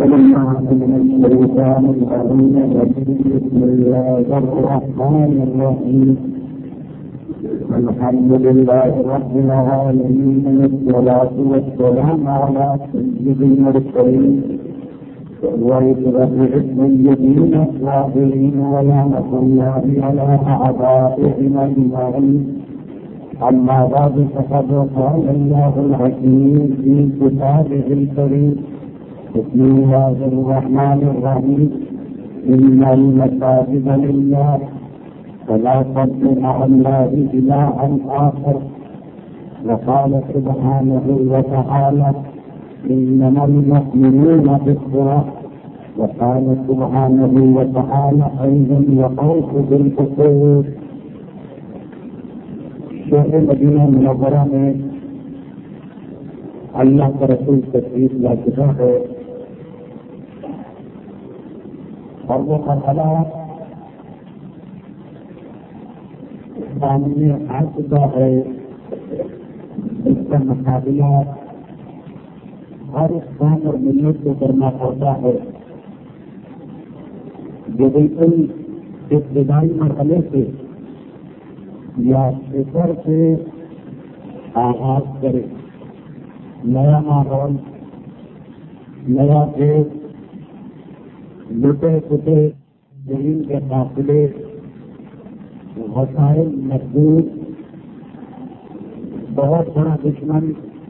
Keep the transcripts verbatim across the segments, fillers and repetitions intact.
بالله من الشيطان الرجيم. بسم الله الرحمن الرحيم. الحمد لله رب العالمين، والصلاة والسلام على سيد المرسلين وإكرام السيدين الصابرين، ولعنة الله على أعدائهم أجمعين. أما بعد، فقد قال الله الحكيم في كتابه الكريم: بسم الله الرحمن الرحيم. إن المساجد لله فلا تدع مع الله إلها آخر. وقال سبحانه وتعالى: إنما المؤمنون إخوة. وقال سبحانه وتعالى أيضا: وأوفوا بالعقود. شہر مدینہ منورہ میں اللہ کا رسول تشریف لا چکا ہے، اور وہ مرحلہ سامنے آ چکا ہے جس کا مقابلہ ہر اس قوم اور ملت کو کرنا پڑتا ہے، جو بالکل ابتدائی مرحلے سے یا فکر سے آغاز کرے. نیا ماحول، نیا دیش، لٹے پٹے زمین کے قافلے، وسائل محدود، بہت بڑا دشمن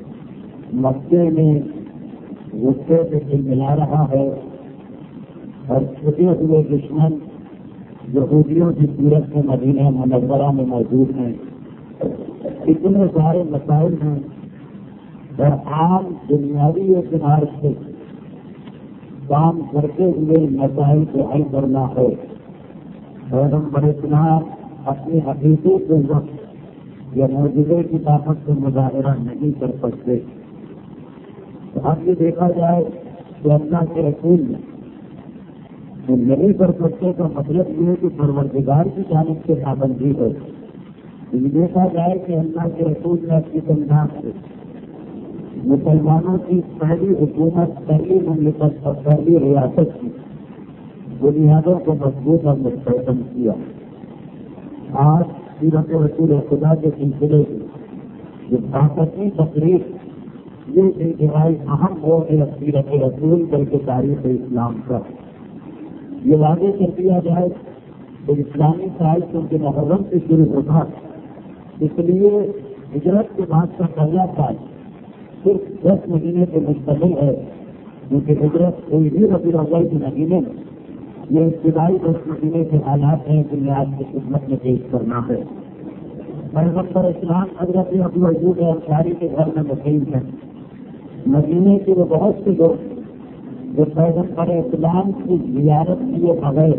مکے میں غصے سے دل ملا رہا ہے، اور چھٹے ہوئے دشمن یہودیوں کی صورت میں مدینہ منورہ میں موجود ہیں. اتنے سارے مسائل ہیں، اور عام دنیاوی اعتبار سے کام کرتے ہوئے مسائل کو حل کرنا ہے. پیغمبر اسلام اپنی حقیقی کے وقت یا معجزے کی طاقت سے مظاہرہ نہیں کر سکتے. تو اب یہ دیکھا جائے کہ اللہ کے رسول وہ نہیں کر سکتے کا مطلب یہ ہے کہ پروردگار کی جانب سے پابندی ہے. یہ دیکھا جائے کہ اللہ کے رسول نے اپنی تنظیم سے مسلمانوں کی پہلی حکومت، پہلی مملکت اور پہلی ریاست کی بنیادوں کو مضبوط اور مستحکم کیا. آج سیرت رسول خدا کے سلسلے کی جو طاقتی تقریب، یہ انتہائی اہم ہو ہے سیرت رسول بلکہ تاریخ اسلام کا. یہ واضح کر دیا جائے کہ اسلامی سال کیونکہ محرم سے شروع ہوتا، اس لیے ہجرت کے بعد کا پہلا سال صرف دس مہینے کے مشتمل ہے، کیونکہ ہجرت کوئی بھی ربیع الاول کے مہینے میں یہ ابتدائی دس مہینے کے حالات ہیں کہ میں آپ کی خدمت میں پیش کرنا ہے. پیغمبر اسلام حضرت ابو ایوب انصاری کے گھر میں مقیم ہیں. مدینے کے وہ بہت سے لوگ جو پیغمبر اسلام کی زیارت کیے بغیر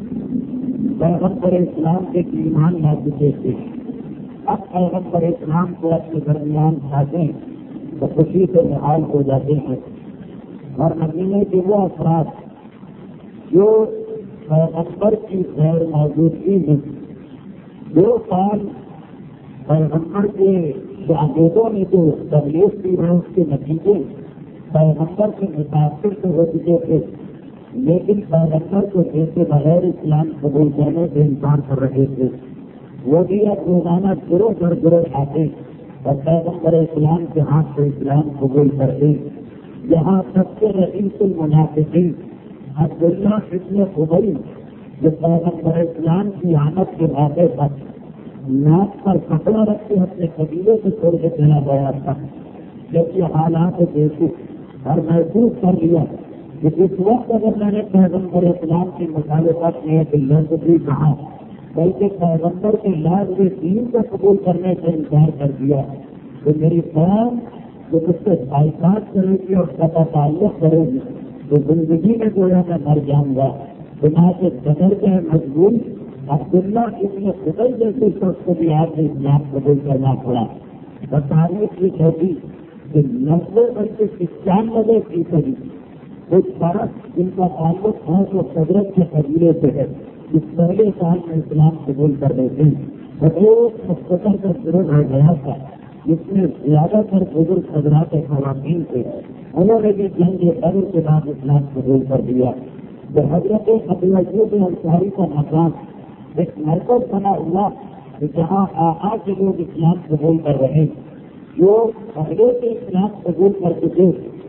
پیغمبر اسلام کے ایمان لا چکے تھے، اب پیغمبر اسلام کو اپنے درمیان آتے ہیں تو خوشی سے نہال ہو جاتے ہیں. اور مدینے کے وہ افراد جو پیغمبر کی غیر موجودگی میں دو سال پیغمبر کے شاگردوں نے جو تبلیغ کی ہے اس کے نتیجے پیغمبر سے متاثر تو ہو چکے تھے، لیکن پیغمبر کو دیکھے بغیر اسلام قبول کرنے سے انکار کر رہے تھے. وہ بھی اب روزانہ گروہ در گروہ آتے اور پیغمبر اسلام کے ہاتھ سے اسلام قبول کرتے. یہاں تک کہ رئیس المنافقین عبداللہ ابن ابی جو پیغمبر اسلام کی آمد کے موقع پر ناک پر کپڑا رکھ کے اپنے قبیلے سے چھوڑ کے چلا گیا تھا، جب یہ حالات دیکھے اور محسوس کر لیا کہ اس وقت اگر میں نے پیغمبر اسلام کی مخالفت میں ایک لفظ بھی کہا بلکہ پیغمبر کے لازم دین کو قبول کرنے سے انکار کر دیا تو میری قوم جو اس سے بائیکاٹ کرے گی اور قطع تعلق کرے گی تو زندگی میں گویا میں مر جاؤں گا. بنا سے بدل کے مضبوط عبداللہ ابن ابی جیسے شخص کو بھی آپ نے اسلام قبول کرنا پڑا. اور تاریخ یہ کہتی کہ نبے بلکہ پچانوے فیصدی کچھ فرق جن کا تعلق ہے وہ قدرت کے قبیلے سے ہے اس پہلے سال میں اسلام قبول کر دیتے ہیں. اور ایک مختصر کا ضرور رہ گیا تھا جس میں زیادہ تر بزرگ حضرات خواتین تھے انہوں نے بھی جنگ بدر کے بعد اسلام قبول کر دیا. جو حضرت ابو ایوب انصاری کا مقام ایک مرکز بنا ہوا جہاں آ کے لوگ اسلام قبول کر رہے ہیں. جو پہلے سے اسلام قبول کر چکے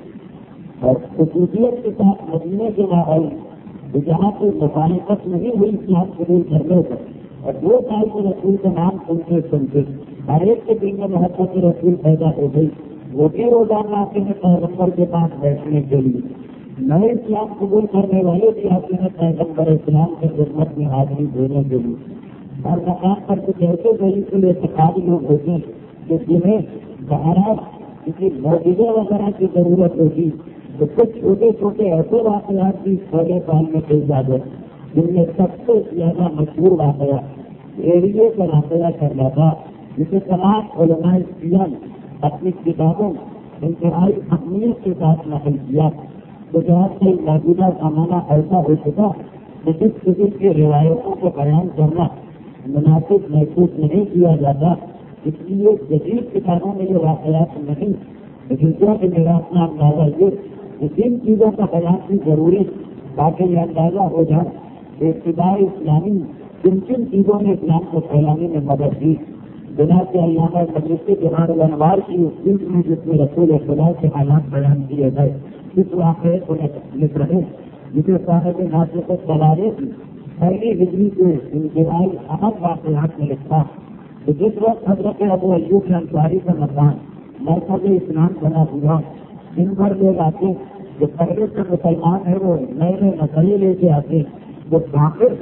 اور خصوصیت کے ساتھ مدینے کے ماحول جہاں کوئی مخالفت نہیں ہوئی اسلام قبول کرنے پر، اور دو سال کے رسول کا نام سنتے سنتے ہر ایک کے دل میں محبت رسول پیدا ہو گئی. وہ بھی روزانہ آتے ہیں پیغمبر کے پاس بیٹھنے کے لیے. نئے اسلام قبول کرنے والے بھی آتے ہیں پیغمبر اسلام کی خدمت میں حاضری دینے کے لیے. ہر مقام پر کچھ ایسے ذریعے اعتقادی لوگ ہوتے ہیں کہ جنہیں بہرحال کسی معجزے وغیرہ کی ضرورت ہوگی تو کچھ چھوٹے چھوٹے ایسے واقعات بھی پہلے سال میں پیش آ گئے جن میں سب سے زیادہ مشہور واقعہ ایریے کا واقعہ کرنا تھا، جسے تمام علماء اسلام اپنی کتابوں انتہائی اہمیت کے ساتھ نقل کیا. تو جہاں سے موجودہ زمانہ ایسا ہو چکا کہ جس قسم کی روایتوں کو بیان کرنا مناسب محسوس نہیں کیا جاتا، اس لیے جدید کتابوں میں یہ واقعات نہیں، لیکن جو کہ میرا اپنا اندازہ یہ جن چیزوں کا بیان کی ضروری تاکہ یہ اندازہ ہو جائے کہ ابتدائی اسلامی کن کن چیزوں نے اسلام کو پھیلانے میں مدد دی. بنا کے علامہ مجلسی بہار الانوار کی اس فلم میں جس میں رسول خدا کے حالات بیان کیے گئے اس واقعے کو لکھ رہے جسے صاحب ناصر الصوارف پہلی ہجری کے انتہائی اہم واقعات میں لکھا کہ جس وقت حضرت ابو ایوب انصاری کا مکان مرکز اسلام بنا ہوا، دن بھر لوگ آتے جو پہلے سے مسلمان ہیں وہ نئے نئے مسئلے لے کے آتے، وہ کافر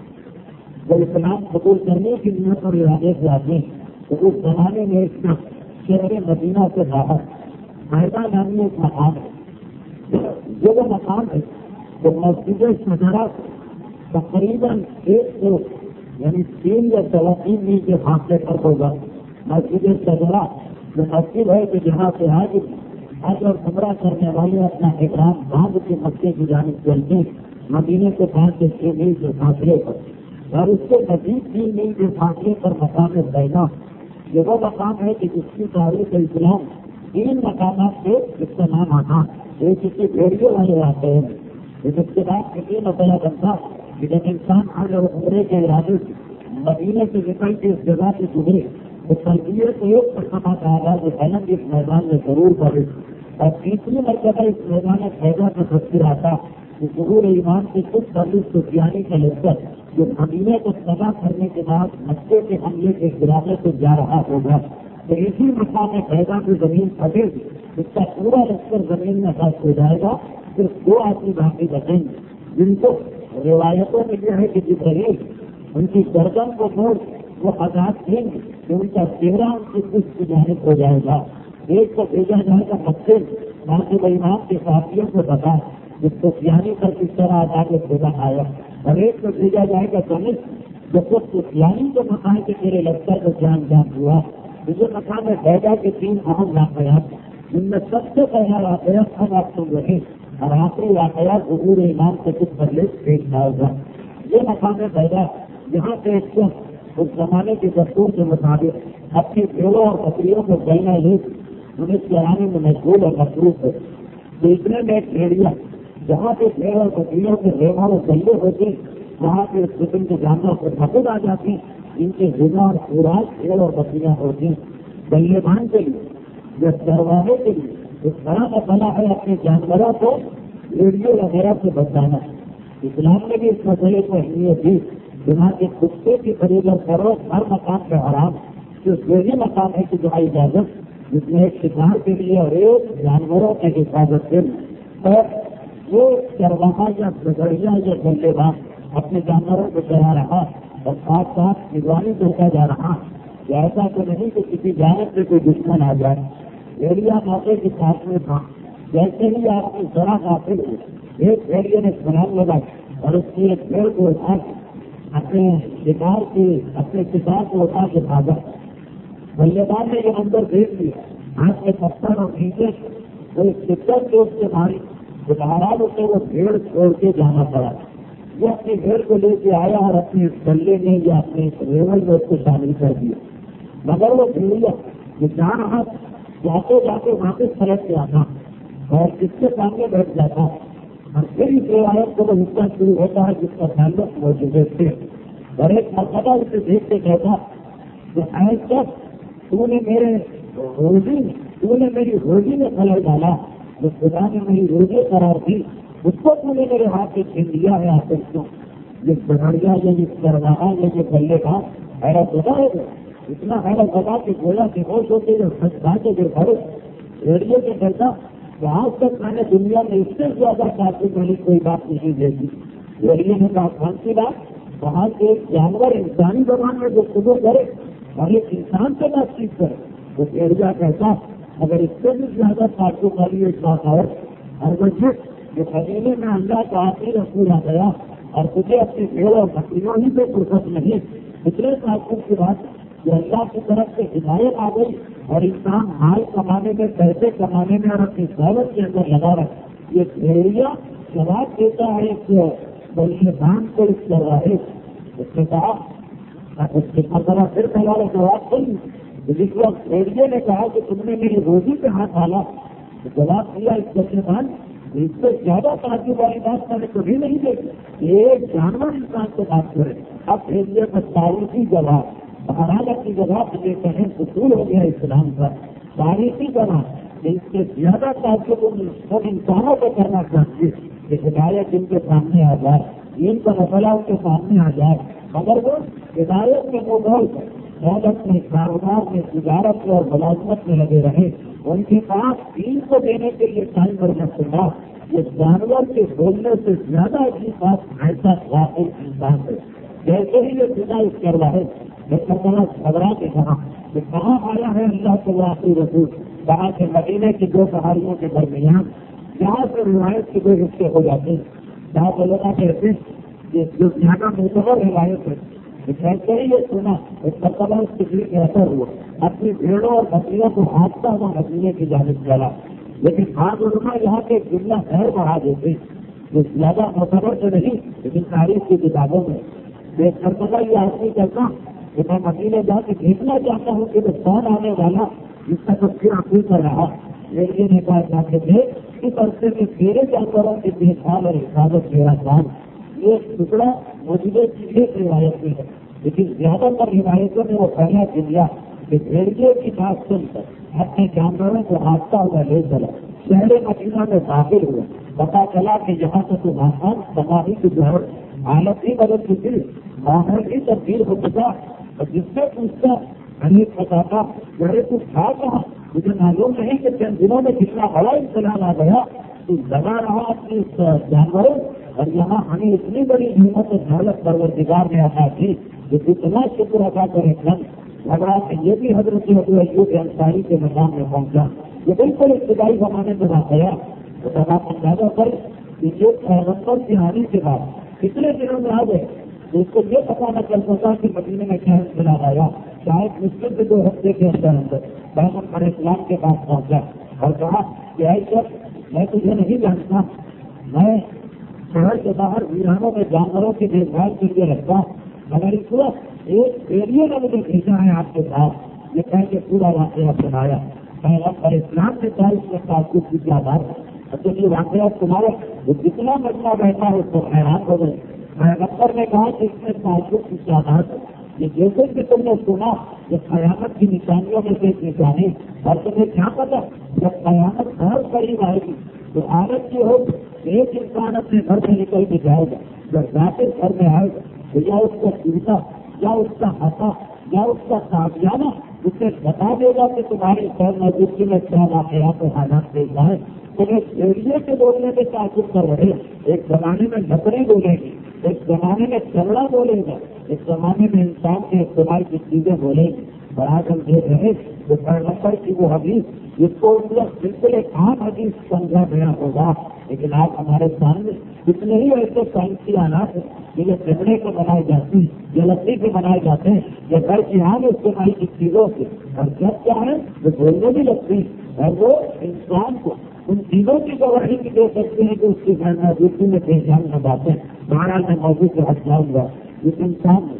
جو اسلام قبول کرنے کی نیت اور ارادے سے آتے. تو اس زمانے میں ایک شہر مدینہ سے باہر فائدہ نامی ایک مقام ہے. جو وہ مقام ہے تو مسجد شجرا تقریباً ایک سو یعنی تین یا سوا تین میل کے فاصلے پر ہوگا. مسجد شجرا جو مسجد ہے کہ جہاں سے حج حج اور عمرہ کرنے والے اپنا احرام باندھ کے مکے کی جانب چلتے مدینے کے پانچ سے چھ میل کے فاصلے پر، اور اس کے مزید تین میل کے فاصلے پر مقام بینا. یہ وہ مقام ہے کہ جس کی تاریخ اسلام تین مقامات سے اس کا نام آتا. ایک کسی بھیڑیے والے آتے ہیں، لیکن اس کے بعد کسی مسئلہ بنتا کہ جب انسان حج اور عمرے کے ارادے سے مدینے سے نکل کے اس جگہ سے گزرے تو تربیے سے ایک مرتبہ کا آغاز علم اس میدان میں ضرور کرے، اور تیسری مرتبہ اس میدان فیضا کا تذکر آتا کہ ظہور ایمان کے کچھ سروس سفیانی کا لشکر جو مدینے کو تباہ کرنے کے بعد مکے کے حملے کے ارادے سے جا رہا ہوگا تو اسی مقام فیضا کی زمین پھٹے گی، اس کا پورا لشکر زمین میں خرچ ہو جائے گا. صرف دو آدمی باقی بچیں گے جن کو روایتوں میں یہ ہے کہ جبرائیل ان کی گردن کو موڑ وہ آزاد دیں گے کہ ان کا چہرہ ان کی پشت کی جانب ہو جائے گا. ایک کو بھیجا جائے گا مکے ناصر امام کے ساتھیوں کو بتا جس کو سیانی پر کس طرح آ کے بھیجا آیا، اور ایک کو بھیجا جائے گا تمس جو خود سیانی کو بتائے کہ میرے لشکر کو جان جان ہوا. مجھے مقام فیضا کے تین اہم واقعات جن میں سب سے پہلا واقعہ ہم آپ سن رہے اور آخری واقعہ ظہور ایمان سے کچھ بدلے پیش آئے گا. یہ مقام فیضا یہاں سے ایک شخص اس زمانے کے دستور کے مطابق اپنی بھیڑوں اور بکریوں کو گلنا لے انہیں چلانے میں مشغول اور مصروف ہے. دوسرے میں بھیڑیا جہاں پہ بھیڑ اور بکریوں کے ریوڑ اور گلے ہوتے وہاں پہ اس قسم کے جانوروں کو پکڑ آ جاتی ہیں. ان کے غذا اور خوراک بھیڑ اور بکریاں ہوتی ہیں. گلے بان کے لیے یا چرواہے کے لیے اس طرح کا بنا ہے اپنے جانوروں کو ریڈیو وغیرہ سے بچانا. اسلام نے بھی اس مسئلے کو اہمیت دی. جہاں کے کتے کی خرید اور فروخت ہر مقام پہ حرام، صرف یہی مقام ہے کہ جہاں اجازت جس میں ایک شکار کے لیے اور ایک جانوروں کی حفاظت کے لیے. اور وہ چرواہا یا بگڑیا یا گلے بان اپنے جانوروں کو چلا رہا اور ساتھ ساتھ نگرانی دیتا جا رہا. ایسا تو نہیں کہ کسی جانب سے کوئی دشمن آ جائے. ایریا موقع کے ساتھ میں تھا. جیسے ہی آپ کی ذرا حاصل ہوئی ایک ایریا نے سلام لگا اور اس کی ایک پیڑ کو اٹھا اپنے شکار کی اپنے شکار کو اٹھا کے بھاگا. بلےبان نے یہ اندر دیکھ لیا ہاتھ میں پتھر اور نیچے وہ شکر کے اس سے ماری تو بہرحال اسے وہ بھیڑ چھوڑ کے جانا پڑا. وہ اپنی بھیڑ کو لے کے آیا اور اپنے گلے میں یا اپنے ریول میں اس کو شامل کر دیا. مگر وہ بھیڑیا جو جا رہا جاتے جاتے واپس پلٹ کے آتا اور اس کے سامنے بیٹھ جاتا ہے اور پھر اس روایت کو وہ حصہ شروع ہوتا ہے جس کا تعلق موجود تھے. اور ایک مرتبہ اسے دیکھ کے کہتا کہ آج تک تو نے میرے روزی تو نے میری روزی میں خلل ڈالا، جو خدا نے میری روزی قرار دی اس کو تو نے میرے ہاتھ سے چھین لیا ہے. آپ کو یہ بڑھڑیا یا یہ کروانا یا یہ بلے کا حیرت ہوتا ہے اتنا حیرت ہوتا کہ گویا کے ہوش ہوتے جو سچ بات ہے جو گھر ریڈیو کے کہتا کہ آج تک میں نے دنیا میں اس سے زیادہ تعصب والی کوئی بات نہیں دیکھی. ریڈیو نے کہا کون سی بات؟ وہاں سے ایک جانور انسانی زبان میں جو خود کرے اور ایک انسان سے بات چیت کرے وہ ایریا کہتا اگر اس سے بھی زیادہ تعصب والی ایک بات ہے اور وہ جس جو خزینے میں اللہ کا آخری رسول آ گیا اور تجھے اپنی بھیڑ اور بکریوں ہی پہ فرصت نہیں اتنے تعصب کی بات کہ اللہ کی طرف سے ہدایت آ گئی اور انسان مال کمانے میں پیسے کمانے میں اور اپنی دولت کے اندر لگا رہا یہ بھیڑیا جواب دیتا ہے ایک بڑی دان کو اس کر رہا ہے. اس نے کہا اس کے مرتبہ پھر پہلا جواب سن جس وقت بھیڑیے نے کہا کہ تم نے میری روزی پہ ہاتھ ڈالا تو جواب دیا اس کے بعد اس سے زیادہ تعصب والی بات میں نے کبھی نہیں دیکھی. ایک جانور انسان سے بات کرے اب بھیڑیے کا تاریخی جواب بہرحال اپنی جگہ یہ کہیں اصول ہو گیا اسلام کا تاریخی جواب اس سے زیادہ تعصب سب انسانوں کو کرنا چاہیے کہ ہدایت ان کے سامنے آ جائے ان کا مسئلہ ان کے سامنے آ جائے مگر وہ ہدایت میں وہ بہت دولت میں کاروبار میں تجارت میں اور ملازمت میں لگے رہے. ان کے پاس دین کو دینے کے لیے ٹائم پر نہ سنا یہ جانور کے بولنے سے زیادہ اپنی بات ایسا واقعی انسان ہے. جیسے ہی یہ خدا اس کر رہا ہے گھبرا کے کہا کہ کہاں آیا ہے اللہ کے واقعی رسول کہاں سے مدینے کی دو پہاڑیوں کے درمیان جہاں سے روایت کے دو حصے ہو جاتے ہیں جہاں سے لوگ کہتے ہیں کہ جو زیادہ معتبر روایت ہے کہتے ہی یہ سنا ایک مرتبہ اس کے لیے اثر ہوا اپنی بھیڑوں اور بکریوں کو ہانپتا ہوا مدینے کی جانب چلا. لیکن بعض علماء یہاں کے جملہ خیر بڑھا دیتے جو زیادہ معتبر تو نہیں لیکن تاریخ کی کتابوں میں ایک مرتبہ یہ آدمی کرتا کہ میں مدینے جا کے دیکھنا چاہتا ہوں کہ وہ کون آنے والا جس کا تذکرہ کوئی کر رہا. لیکن نے کہا جا کے دیکھ اس عرصے میں میرے جانوروں کی دیکھ بھال اور حفاظت میرا کام. یہ ٹکڑا موجودہ کی ایک روایت میں ہے لیکن زیادہ تر روایتوں میں وہ پہلا دنیا کہ بھیڑیے کی بات سن کر اپنے جانوروں کو ہانپتا ہوا لے چلا شہر مدینہ میں داخل ہوا. پتا چلا کہ یہاں سے تو ماحول تباہی کی جو حالت ہی بدل چکی ماحول ہی تبدیل ہو چکا اور جس سے پوچھتا غریب بتاتا بڑے کچھ تھا کہاں مجھے معلوم نہیں کہ چند دنوں میں کتنا بڑا انقلاب آ گیا تو لگا رہا اپنے جانوروں اور یہاں ہمیں اتنی بڑی ہمت اور دولت پروردگار میں آتا تھی کہ اتنا شکر ادا کرے کم لگا کہ یہ بھی حضرت ایوب انصاری کے مقام میں پہنچا. یہ بالکل ابتدائی زمانے میں آ گیا تو سب اندازہ کر کہ یہ پیغمبر کی آنے کے بعد کتنے دنوں میں آ گئے تو اس کو یہ پتا نہ چل سکا کہ مدینے میں کیا انقلاب آیا. شاید مشکل سے دو ہفتے کے اندر اندر پیغمبر اسلام کے پاس پہنچا اور کہا کہ ایسا میں تجھے نہیں جانتا میں شہر کے باہر ویرانوں میں جانوروں کی دیکھ بھال کے لیے رکھتا ہوں مگر اس وقت ایک ایریے نے مجھے بھیجا ہے آپ کے ساتھ یہ کہہ کے پورا واقعہ سنایا. پیغمبر اسلام کے ساتھ اس میں تعصب کی کیا بات ہے تو یہ واقعہ تمہارے جتنا مجمع بیٹھا ہے اس کو حیران ہو گئے. پیغمبر نے کہا کہ اس میں تعصب کی کیا بات ہے. یہ جیسے کہ تم نے سنا کہ قیامت کی نشانیوں میں سے ایک نشانی اور تمہیں کیا پتا جب قیامت بہت قریب آئے گی تو حالت یہ ہو ایک انسان اپنے گھر سے نکل کے جائے گا جب ذاکر گھر میں آئے گا تو یا اس کا چیتا یا اس کا ہاتھا یا اس کا کامیانہ اسے بتا دے گا کہ تمہاری خیر موجودگی میں کیا واقعات و حالات پیش آئے. تمہیں ایریا کے بولنے میں تعصب کر رہے ایک زمانے میں لکڑی بولے گی ایک زمانے میں چمڑا بولے گا ایک زمانے میں انسان کے استعمال کی چیزیں بولے گی. بڑا کر دیکھ رہے جو پیغمبر کی وہ حدیث جس کو اس وقت بالکل ایک عام حدیث سمجھا گیا ہوگا لیکن آپ ہمارے سامنے کتنے ہی ایسے سائنسی آلات ہیں یہ چمڑے کے بنائے جاتے ہیں یہ لکڑی کے بنائے جاتے ہیں یہ گھر کی عام استعمال کی چیزوں سے اور جب کیا ہے وہ بولنے بھی لگتی اور وہ انسان کو ان چیزوں کی گواہی بھی دے سکتے ہیں کہ اس کی گھر موجودگی میں پیشان نہ باتیں. بہرحال میں موضوع سے ہٹ جاؤں گا. اس انسان نے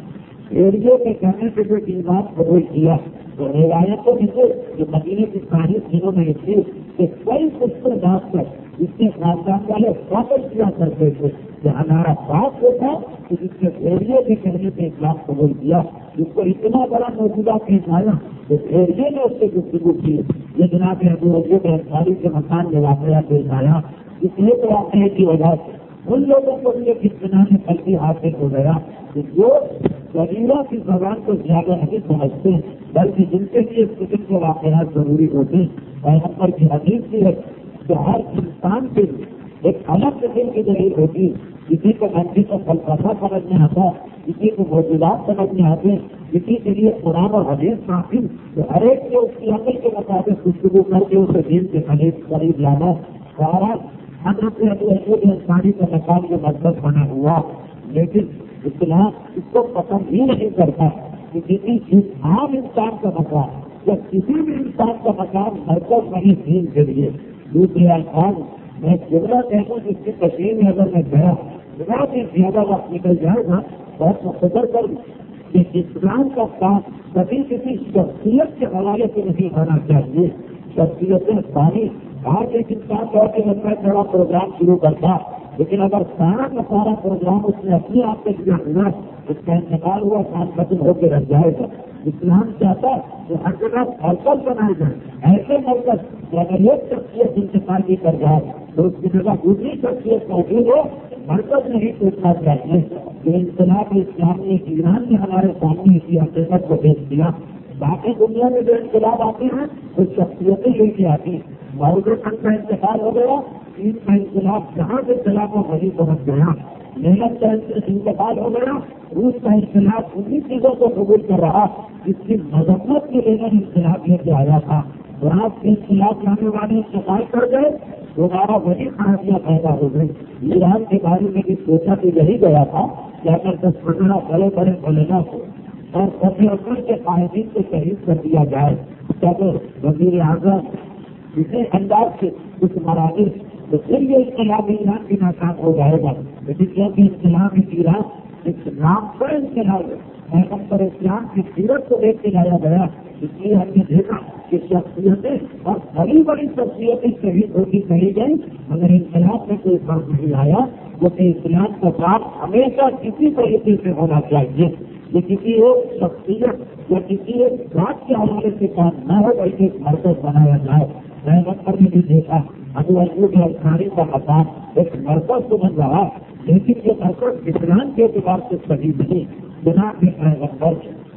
ایریے کے کہنے سے جو ایمان قبول کیا تو روایتوں میں سے جو مدینے کی تاریخ دنوں میں تھی کہ کئی پشتر بات کر جس کے خاندان والے فاصل کیا کرتے تھے کہ ہمارا باپ وہ تھا کہ جس نے ایریے کے کہنے سے اسلام قبول کیا، جس کو اتنا بڑا موجودہ پیش آیا کہ ایریے نے اس سے گفتگو کی۔ یہ جناب ابو ایوب انصاری کے مکان میں واقعہ پیش آیا، اس ایک واقعے کی وجہ سے ان لوگوں کو یہ اطمینان قلبی حاصل ہو گیا کہ جو قبیلہ کی زبان کو زیادہ نہیں سمجھتے بلکہ جن کے لیے اس قسم کے واقعات ضروری ہوتے ہیں۔ پیغمبر کی حدیث بھی ہے کہ ہر انسان کے لیے ایک الگ قسم کی دلیل ہوتی ہے۔ کسی کو منطق و فلسفہ سمجھنے آتا، کسی کو موجودات سمجھنے آتے، کسی کے لیے قرآن اور حدیث کافی، تو ہر ایک کو اس کی عمل کے مطابق گفتگو کر کے اسے دین کے قریب قریب لانا۔ سارا حضرت ابو ایوب انصاری کا مقام جو مرکز بنا ہوا، لیکن اسلام اس کو پسند ہی نہیں کرتا کہ کسی عام انسان کا مقام یا کسی بھی انسان کا مقام مرکز نہیں دین کے لیے۔ دوسرے الفاظ میں جملہ کہوں جس کی تشریح میں اگر میں گیا بہت ہی زیادہ وقت نکل جائے گا، بہت مختصر کر کہ اسلام کا کام کبھی کسی شخصیت کے حوالے سے نہیں ہونا چاہیے۔ شخصیتیں پانی آج ایک انسان طور کے لگتا ہے بڑا پروگرام شروع کرتا، لیکن اگر سارا کا سارا پروگرام اس نے اپنے آپ سے کیا ہوا، اس کا انتقال ہوا، کام ختم ہو کے رہ جائے گا۔ اسلام چاہتا ہے کہ ہر جگہ مرکز بنائے جائے، ایسے مرکز کہ اگر ایک شخصیت انتقال بھی کر جائے تو اس کی جگہ دوسری شخصیت موجود ہو، مرکز نہیں ٹوٹنا چاہیے۔ کہ انقلاب اسلامی ایران نے ہمارے سامنے اسی حقیقت کو پیش کیا۔ باقی دنیا میں جو انقلاب آتے ہیں وہ شخصیتیں لے کے آتی ہیں۔ ماؤد خان کا انتقال ہو گیا، چین کا انقلاب جہاں سے چلا وہ وہیں پہنچ گیا۔ محنت کا انتقال ہو گیا، روس کا انقلاب انہیں چیزوں کو قبول کر رہا جس کی مذمت کے لیے انقلاب لے کے آیا تھا۔ فرانس کے انقلاب لانے والے انتقال کر گئے، دوبارہ وہی خرابیاں پیدا ہو گئی۔ ایران کے بارے میں بھی سوچا تو یہی گیا تھا کہ اگر دس پندرہ بڑے بڑے مولنا کو اور سبھی اکثر کے قائدین کو شہید کر دیا جائے تب وزیر اعظم اسی انداز سے کچھ مراکز تو پھر یہ انقلاب ایران بھی ناکام ہو جائے گا۔ لیکن کیونکہ انقلاب ایران ایک نام پر انقلاب ہے، پیغمبر اسلام کی سیرت کو دیکھ کے لایا گیا، اس لیے ہم نے دیکھا کہ شخصیتیں اور بڑی بڑی شخصیتیں شہید ہوتی چلی گئی، مگر انقلاب میں کوئی فرق نہیں آیا، کیونکہ اسلام کا کام ہمیشہ کسی طریقے سے ہونا چاہیے کہ کسی ایک شخصیت یا کسی ایک بات کے حوالے سے کام نہ ہو بلکہ ایک مرکز بنایا جائے۔ پیغمبر نے بھی دیکھا ابو ایوب انصاری کا مقام ایک مرکز تو بن رہا، لیکن یہ مرکز اسلام کے اعتبار سے صحیح نہیں۔ جناب پیغمبر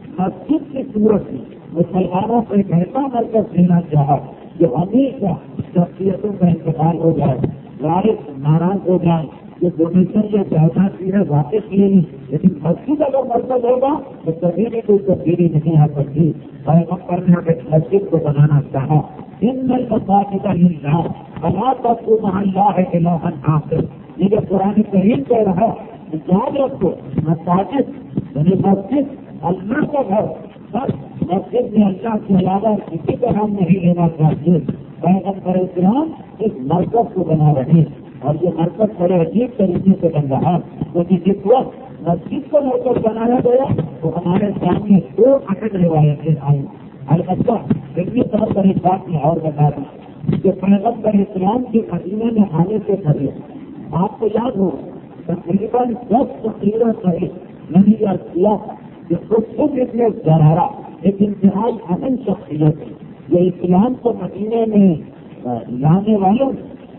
مسجد کی صورت میں مسلمانوں کو ایک ایسا مرکز دینا چاہا جو ہمیشہ شخصیتوں کا انتقال ہو جائے، وارث ناراض ہو جائے، جو ڈونیشن یا جائیداد کی ہے واپس لے لی، لیکن مسجد اگر مرکز ہوگا تو کبھی بھی کوئی تبدیلی نہیں آ سکتی۔ پیغمبر نے ایک مسجد کو بنانا چاہا، ان المساجد للہ فلا تدعوا مع اللہ الہا آخر۔ یہ جو قرآن کریم کہہ رہا ہے یاد رکھو، مساجد یعنی مسجد اللہ کا گھر، بس مسجد میں اللہ کے علاوہ کسی کا نام نہیں لینا چاہیے۔ پیغمبر اسلام اس مرکز کو بنا رہے اور یہ مرکز بڑے عجیب طریقے سے بن رہا، کیونکہ جس وقت مسجد کو مرکز بنایا گیا تو ہمارے سامنے دو اہم روایتیں آئیں۔ البتہ علمی طور پر اس بات میں اور بتا دوں کہ پیغمبر اسلام کی مدینہ میں آنے سے پہلے آپ کو یاد ہو تقریباً دس تقریریں پہلے نہیں یاد کیا کہ خود خود اتنے زرارہ ایک انتہائی اہم شخصیت ہے یہ اسلام کو مدینے میں لانے والوں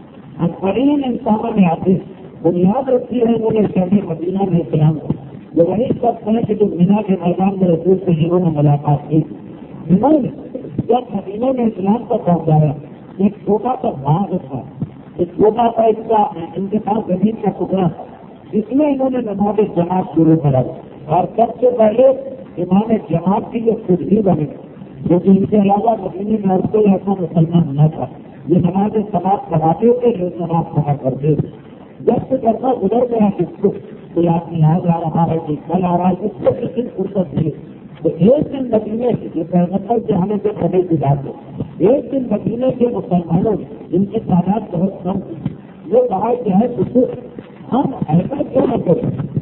اکثرین انسانوں میں آتے بنیاد رکھی ہے انہوں نے شہر مدینہ میں اسلام کو، جو وہی شخص ہے کہ جو مینا کے میدان میں رسول سے جنہوں نے ملاقات کی۔ انہوں نے جب مدینہ میں اسلام کو پہنچایا ایک چھوٹا سا باغ تھا، ایک چھوٹا سا اس کا انتخاب زمین کا ٹکڑا تھا، جس میں انہوں نے نماز جماعت شروع کرا اور سب سے پہلے امام جماعت کی یہ خود ہی بنے جو کہ ان کے علاوہ مدینے میں اور کوئی ایسا مسلمان نہ تھا۔ یہ نماز سماعت پڑھاتے تھے، جو نماز پڑھا کرتے تھے۔ جب سے کرتا گزر گیا کس کو کوئی آدمی آج آ رہا ہے کوئی کل آ رہا ہے، اس کو کسی فرصت نہیں تو ایک دن مدینے کے پیغمبر کے آنے سے پہلے کی بات ہے، ایک دن مدینے کے مسلمانوں جن کی تعداد بہت کم تھی وہ کہا کہ ہے کچھ ہم ایسا کیوں نہ کریں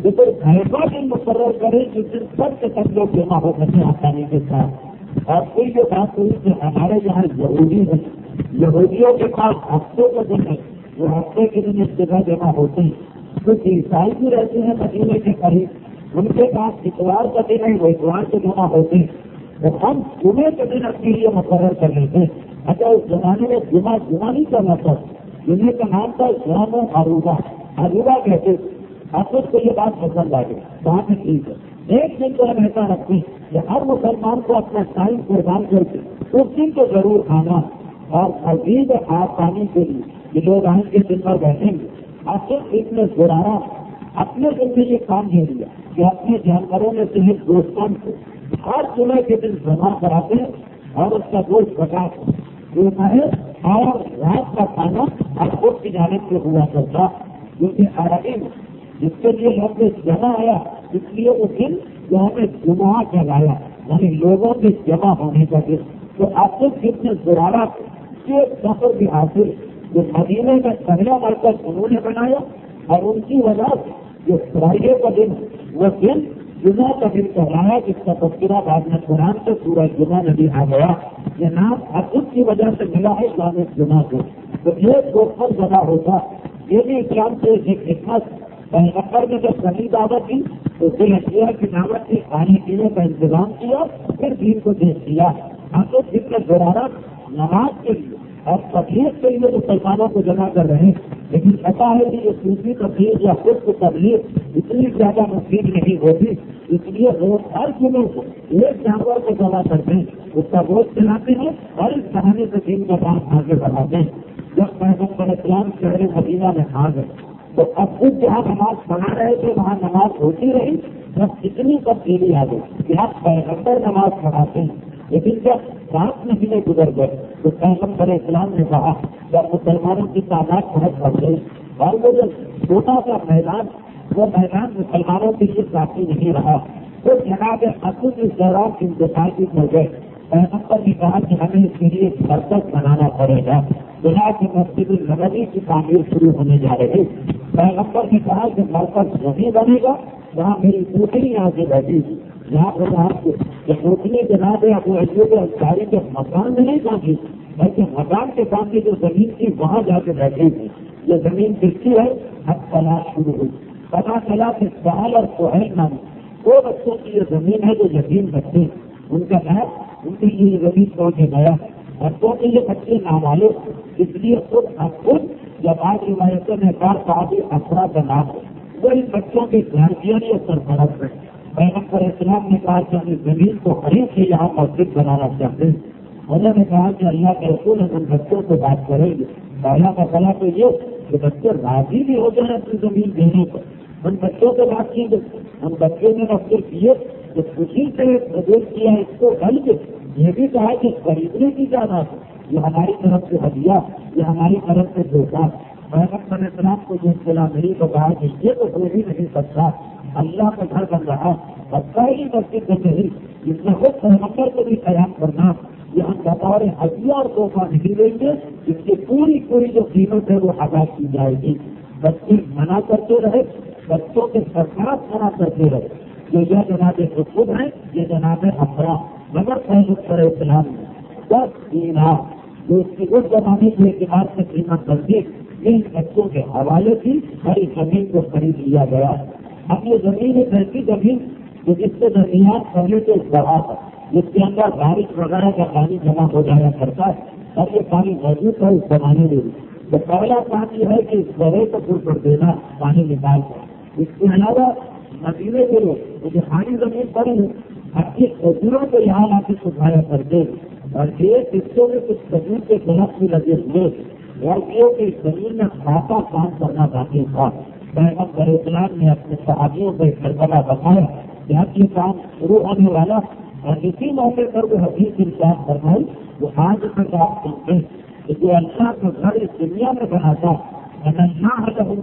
یہ تو ایسا بھی مقرر کرے جس دن سب کے سب لوگ جمع ہو سکے آسانی کے ساتھ. اور پھر یہ بات ہوئی کہ ہمارے یہاں یہودی ہے, یہودیوں کے پاس ہفتے کا دن ہے, وہ ہفتے کے دن اس جگہ جمع ہوتے ہیں. کچھ عیسائی بھی رہتے ہیں مدینے کے قریب, ان کے پاس اتوار کا دن ہے, وہ اتوار کے جمع ہوتے ہیں. تو ہم جمعے کے دن اپنے لیے مقرر کر لیتے ہیں. اچھا اس زمانے میں جمعہ جمعہ نہیں کرنا تھا, جمعے کا نام تھا اسلام و عروبہ, عروبہ کہتے. آپ کو یہ بات پسند آ گئی, کہاں سے ٹھیک ہے. ایک دن تو ہم ایسا رکھتے ہیں کہ ہر مسلمان کو اپنا ٹائم قربان کر کے اس دن کو ضرور کھانا, اور مزید آسانی کے لیے یہ لوگ آئیں گے دن بھر بیٹھیں گے. آپ صرف اس میں گرانا اپنے دن میں یہ کام نہیں لیا کہ اپنے جانوروں میں سے ایک دوستوں کو ہر جمعے کے دن جمع کراتے ہیں اور اس کا گوشت پکاتے ہیں. اور رات کا کھانا اور خود کی جانب سے ہوا کرتا, کیونکہ عربی میں جس کے لیے لوگ جمع آیا اس لیے وہ دن جو ہمیں جمعہ کہلایا, یعنی لوگوں کے جمع ہونے کا دن. تو آپ کو کتنے زرارہ کے سفر بھی حاصل جو مدینے میں پہلا مرکز انہوں نے بنایا, اور ان کی وجہ سے جو فرائیڈے کا دن وہ دن جمعہ کا دن کہلایا, جس کا تذکرہ بعد میں قرآن سے پورا جمعہ نبی آ گیا. یہ نام حقوق کی وجہ سے ملا ہے اسلام جمعہ کو. تو یہ دوپہر جمع ہوتا, یہ بھی اسلام سے ایک حکمت. پیغمبر نے جب صحیح دعوت دی تو دل اشیا کی دعوت کی, کھانے پینے کا انتظام کیا, پھر دین کو دیکھ دیا. ہم تو جتنے ضرورت نماز کے لیے اور تبلیغ کے لیے مسلمانوں کو جمع کر رہے ہیں, لیکن پتا ہے کہ یہ دوسری تبلیغ یا خود کو تبلیغ اتنی زیادہ مفید نہیں ہوتی. اس لیے روز ہر جمعے کو ایک جانور کو جمع کرتے ہیں, اس کا گوشت کھلاتے ہیں اور اس کہانی سے دین کا کام آگے بڑھاتے ہیں. جب پیغمبر اسلام شہر مدینہ میں آ گئے تو اب خود جہاں نماز پڑھا رہے تھے وہاں نماز ہوتی رہی. جب اتنی تبدیلی آ گئی کہ آپ پیغمبر نماز پڑھاتے ہیں, لیکن جب سات مہینے گزر گئے تو پیغمبر اسلام نے کہا جب مسلمانوں کی تعداد بہت بڑھ گئی اور وہ جو چھوٹا سا میدان وہ میدان مسلمانوں کے لیے کافی نہیں رہا, تو جناب حقوق اس دوران انتظار بھی ہو گئے. پیغمبر نے کہا کہ ہمیں اس کے لیے ایک مرکز بنانا پڑے گا. جناب مسجد النبوی کی تعمیر شروع ہونے جا رہی. پیغمبر نے کہا کہ مرکز وہیں بنے گا جہاں میری پوتری یہاں سے بیٹھی تھی, جہاں پر آپ کو پوتری جناب ابو ایوب انصاری کے مکان میں نہیں پہنچی, بلکہ مکان کے سامنے جو زمین تھی وہاں جا کے بیٹھی تھی. یہ زمین کس کی ہے؟ اب تلاش شروع ہوئی. پتا چلا کہ سہل اور سہیل نام دو بچوں کی یہ زمین ہے جو یتیم بچے, ان کا نام ان کے لیے یہ زمین پہنچے گیا. بچوں کے یہ بچے نابالغ, اس لیے خود اب خود جب آج روایتوں میں کار صحابی افرا کا نام ہے وہ ان بچوں کے گھر اور سرپرست ہے. پیغمبر اسلام نے کہا کہ ہم اس زمین کو خرید کے یہاں مسجد بنانا چاہتے ہیں. انہوں نے کہا کہ اللہ کے رسول ہم ان بچوں سے بات کریں گے. پہلا مسئلہ تو یہ کہ بچے راضی بھی ہو جائیں اپنی زمین دینے پر. ہم بچوں سے بات کی گئی, ہم بچوں نے نفر کیے کہ خوشی سے قبول کیا اس کو, بلکہ یہ بھی کہا کہ خریدنے کی جانا ہے, یہ ہماری طرف سے ہدیہ, یہ ہماری طرف سے دھوکہ. پیغمبر اسلام کو یہ اطلاع ملی تو کہا کہ یہ تو ہو ہی نہیں سکتا, اللہ کا گھر بن رہا اور پہلی مسجد بن رہی, جس میں خود پیغمبر کو بھی قیام کرنا, یہ ہم بطور ہدیہ اور تحفہ نہیں دیں گے, جس کی پوری پوری جو قیمت ہے وہ ادا کی جائے گی. بچے منع کرتے رہے, بچوں کے سرکار منع کرتے رہے, جو یہ جناب خود ہیں یہ جناب افرا, مگر پیغمبر اسلام نے دس دینار جو اس کی اس زمانے کے اعتبار سے قیمت بنتی ان بچوں کے حوالے کی ہر زمین کو خرید لیا گیا. اب یہ زمین ایک ایسی زمین جو جس کے درمیان پہلے سے بڑھا تھا, جس کے اندر بارش وغیرہ کا پانی جمع ہو جایا کرتا ہے, اور یہ پانی موجود ہے اس زمانے میں بھی. تو پہلا کام یہ ہے کہ اس بڑے کو پر کر دینا پانی نکال کر. اس کے علاوہ مدینے کے لوگ مجھے خالی زمین پڑی ہے اپنی کھجوروں کو یہاں لا کے سکھایا کرتے, اور ایک حصوں میں کچھ کھجور کے درخت بھی لگے ہوئے, لڑکیوں کی زمین میں خاصا کام کرنا باقی تھا. پیغمبر اسلام نے اپنے صحابیوں کو ایک مرتبہ بتایا کہ اب یہ کام شروع ہونے والا, اور اسی موقع پر وہ حدیث ارشاد فرمائی وہ آج تک آپ سنتے ہیں کہ جو اللہ کا گھر اس دنیا میں بناتا اللہ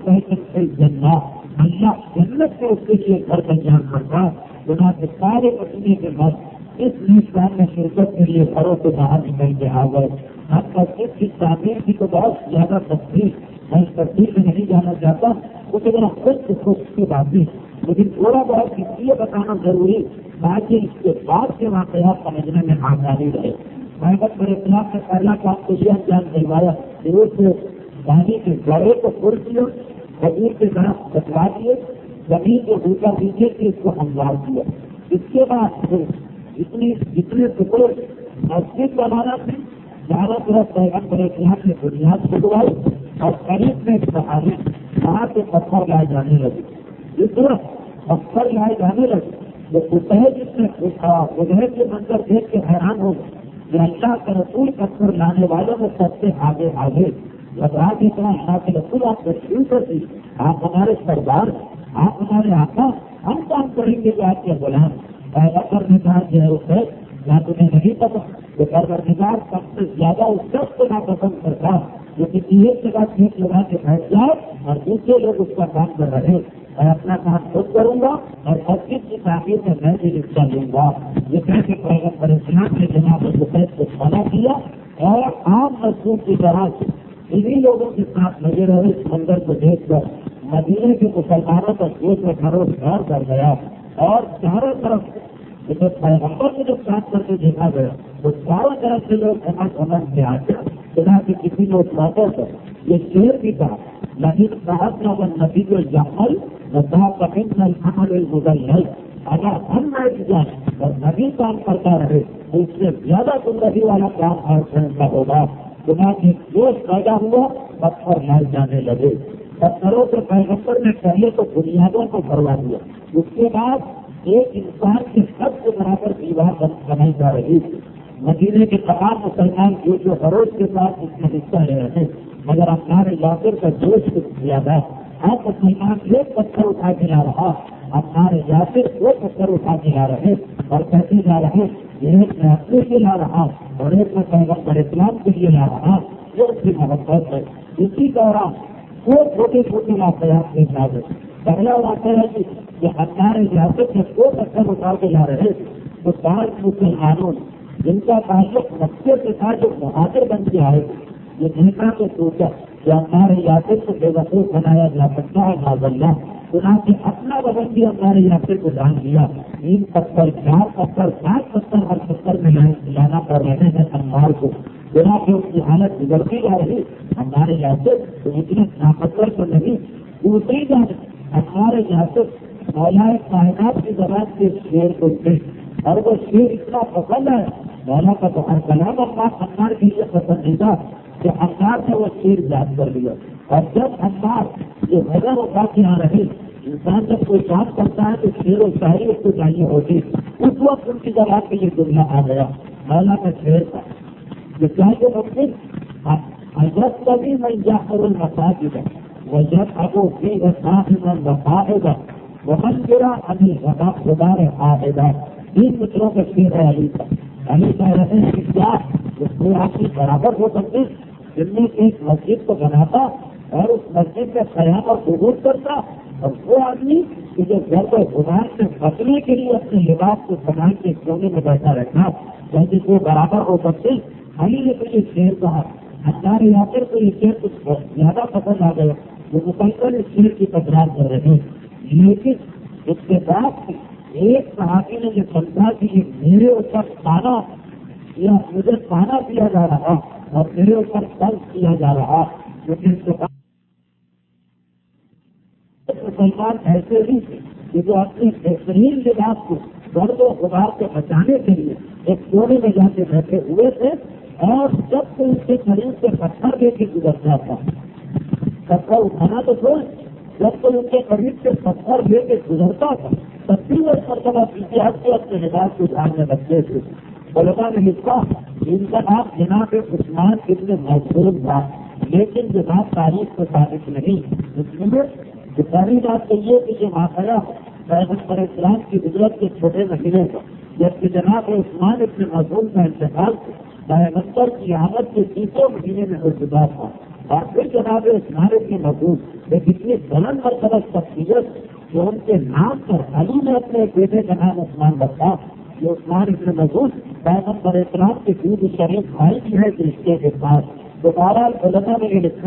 جنہ اللہ جنت سے اس کے لیے گھر تیار کرتا, بنا کے سارے مدینے کے بعد اس میزبان میں شرکت کے لیے گھروں سے باہر نکل کے آ گئے. ہم مسجد کی تعمیر کی تو بہت زیادہ تفصیل میں تفصیل میں نہیں جانا چاہتا, کچھ اگر خود خود کی باتیں لیکن تھوڑا بہت اس لیے بتانا ضروری تاکہ اس کے بعد کے واقعات سمجھنے میں آسانی رہے. پیغمبر اسلام نے پہلا کام تو یہ انجام دلوایا کہ اس پانی کے گڑے کو پر کیا، کبیر کے طرف بچوا دیے، زمین کو اوپر نیچے سے اس کو ہموار کیا. اس کے بعد جتنی جتنے ٹکڑے مسجد بنانا تھے چاروں طرف پیغمبر اسلام نے بنیاد چھڑوائی اور قریب میں پہاڑی وہاں سے پتھر لائے جانے لگے. جس طرح پتھر لائے جانے لگے وہ اتحے جس نے ادھر کے منظر دیکھ کے حیران ہو گئے کہ اللہ کے رسول پتھر لانے والوں میں سب سے آگے آگے گھبرا کے کہا اللہ کے رسول آپ تشریف کرتی، آپ ہمارے سردار، آپ ہمارے آقا، ہم کام کریں گے کہ آپ کے غلام. پیغمبر نے کہا کہ اسے یا تمہیں نہیں پتا کہ پروردگار سب سے زیادہ اس شخص کو ناپسند کرتا جو کسی ایک جگہ کھیت لگا کے بیٹھ جائے اور دوسرے لوگ اس کا کام کر رہے. میں اپنا کام خود کروں گا اور مسجد کی تعمیر میں میں بھی حصہ لوں گا. یہ کہہ کے پیغمبر اسلام نے جناب زبید کو منع کیا اور عام مزدور کی طرح سے انہیں لوگوں کے ساتھ لگے رہے. اس منظر کو دیکھ کر مدینے کے مسلمانوں کا جوش میں بھروس گھر کر گیا اور چاروں طرف جب پیغمبر کو جب ساتھ کر کے دیکھا گیا تو چاروں طرف سے لوگ امن امن سے آ گئے. بنا کہ کسی نے اس موقع پر یہ شعر بھی کہا نہیں صاحب نہ وہ نبی کو جامل نہ کبھی نہ عمل المزل. اگر ہم بیٹھ جائیں اور نبی کام کرتا رہے تو اس سے زیادہ زندگی والا کام ہر فرینڈ کا ہوگا. بنا کہ جوش پیدا ہوا پتھر لائے جانے لگے. پتھروں سے پیغمبر نے پہلے تو بنیادوں کو بھروا دیا، اس کے بعد ایک انسان کے سب سے برابر دیوار بنائی جا رہی تھی. مدینے کے تمام مسلمان جو جو فروغ کے ساتھ اس میں حصہ لے رہے ہیں مگر ہمارے یاسر کا جوش کچھ زیادہ. ہر مسلمان ایک پتھر اٹھا کے لا رہا، ہمارے یاسر دو پتھر اٹھا کے لا رہے اور کہتے جا رہے ایک میں اپنے کے لا رہا اور ایک میں پیغمبر اسلام کے لیے لا رہا. جو اس کی محبت ہے. اسی دوران وہ چھوٹے چھوٹے واقعات کے ساتھ پہلا واقعہ ہے کہ ہمارے یاسر سے دو پتھر اٹھا کے لا رہے تو بعض مسلمانوں جن کا تعلق مکے سے تھا جو مہاجر بن کے آئے یہ نیتا تو سوچا کہ ہمارے یاسر کو بے وقوف بنایا جا سکتا ہے معذاللہ. چنانچہ اپنا بدن بھی ہمارے یاسر کو جان دیا. تین پتھر چار پتھر سات پتھر ہر پتھر میں لانا پڑ رہے ہیں انوار کو. بنا کہ اس کی حالت بگڑتی جا رہی. ہمارے یاسر تو اتنے پتھر تو نہیں دوسری جان ہمارے یاسر مولا کائنات کی زبان سے شیر بولتے اور وہ شیر اتنا پسند ہے مولا کا تو ہر کلام اللہ انار کے لیے پسندیدہ کہ انار سے وہ شیر یاد کر لیا. اور جب انار یہ وجہ اٹھا کے آ رہے انسان جب کوئی کام کرتا ہے تو شیر و شاعری اس کو چاہیے ہوتی. اس وقت ان کی زبان کے لیے دنیا آ گیا مولا کا شیر تھا. یہ چاہیے ممکن حضرت کبھی میں جعفر المساجد وہ جب ابو فی صاحب وفاحدہ وہ منظرہ ابھی غدا خدار عاہدہ. تین متروں کا شیر ہے علی کا. علی کہہ رہے ہیں کہ کیا اس کو آپ کی برابر ہو سکتے جن میں ایک مسجد کو بناتا اور اس مسجد میں قیام اور قبول کرتا اور وہ آدمی کہ جو گھر کو غبار سے بچنے کے لیے اپنے لباس کو بنا کے کونے میں بیٹھا رہتا جیسے وہ برابر ہو سکتے. علی نے تو یہ شیر کہا. ہمارے یاسر کو یہ شیر کچھ زیادہ پسند آ گیا. وہ مسلسل اس شیر کی تکرار کر رہے ہیں. لیکن اس کے بعد ایک صحابی نے یہ سمجھا کہ یہ میرے اوپر پانا یا مجھے پانا دیا جا رہا اور میرے اوپر فرض کیا جا رہا. لیکن اس کے بعد مسلمان ایسے ہی کہ جو اپنے بہترین لباس کو درد و غبار سے بچانے کے لیے ایک کونے میں جا کے بیٹھے ہوئے تھے اور جب کوئی ان کے قریب سے پتھر دے کے گزرتا تھا پتھر اٹھانا تو چھوڑ جب کوئی ان کے قریب سے پتھر لے کے گزرتا تھا تب بھی وہ مرتبہ پیچھے ہٹ کے اپنے لباس کو جاننے لگتے تھے. علماء نے لکھا ان کا نام جناب عثمان ابن مظعون تھا لیکن جناب تاریخ کو ثابت نہیں. اس میں جو پہلی بات تو یہ کہ یہ واقعہ پیغمبر اسلام کی ہجرت کے چھوٹے مہینے کا جبکہ جناب عثمان ابن مظعون کا انتقال پیغمبر کی آمد کے تیسرے مہینے میں ارتباط تھا. اور پھر جناب عثمان ابن مظعون ایک اتنی بلند مرتبہ شخصیت جو ان کے نام پر علی نے اپنے ایک بیٹے کا نام عثمان رکھا. یہ عثمان ابن مظعون پیغمبر اسلام کے دودھ شریف بھائی کی ہے رشتے کے ساتھ. تو بہرحال علماء نے یہ لکھا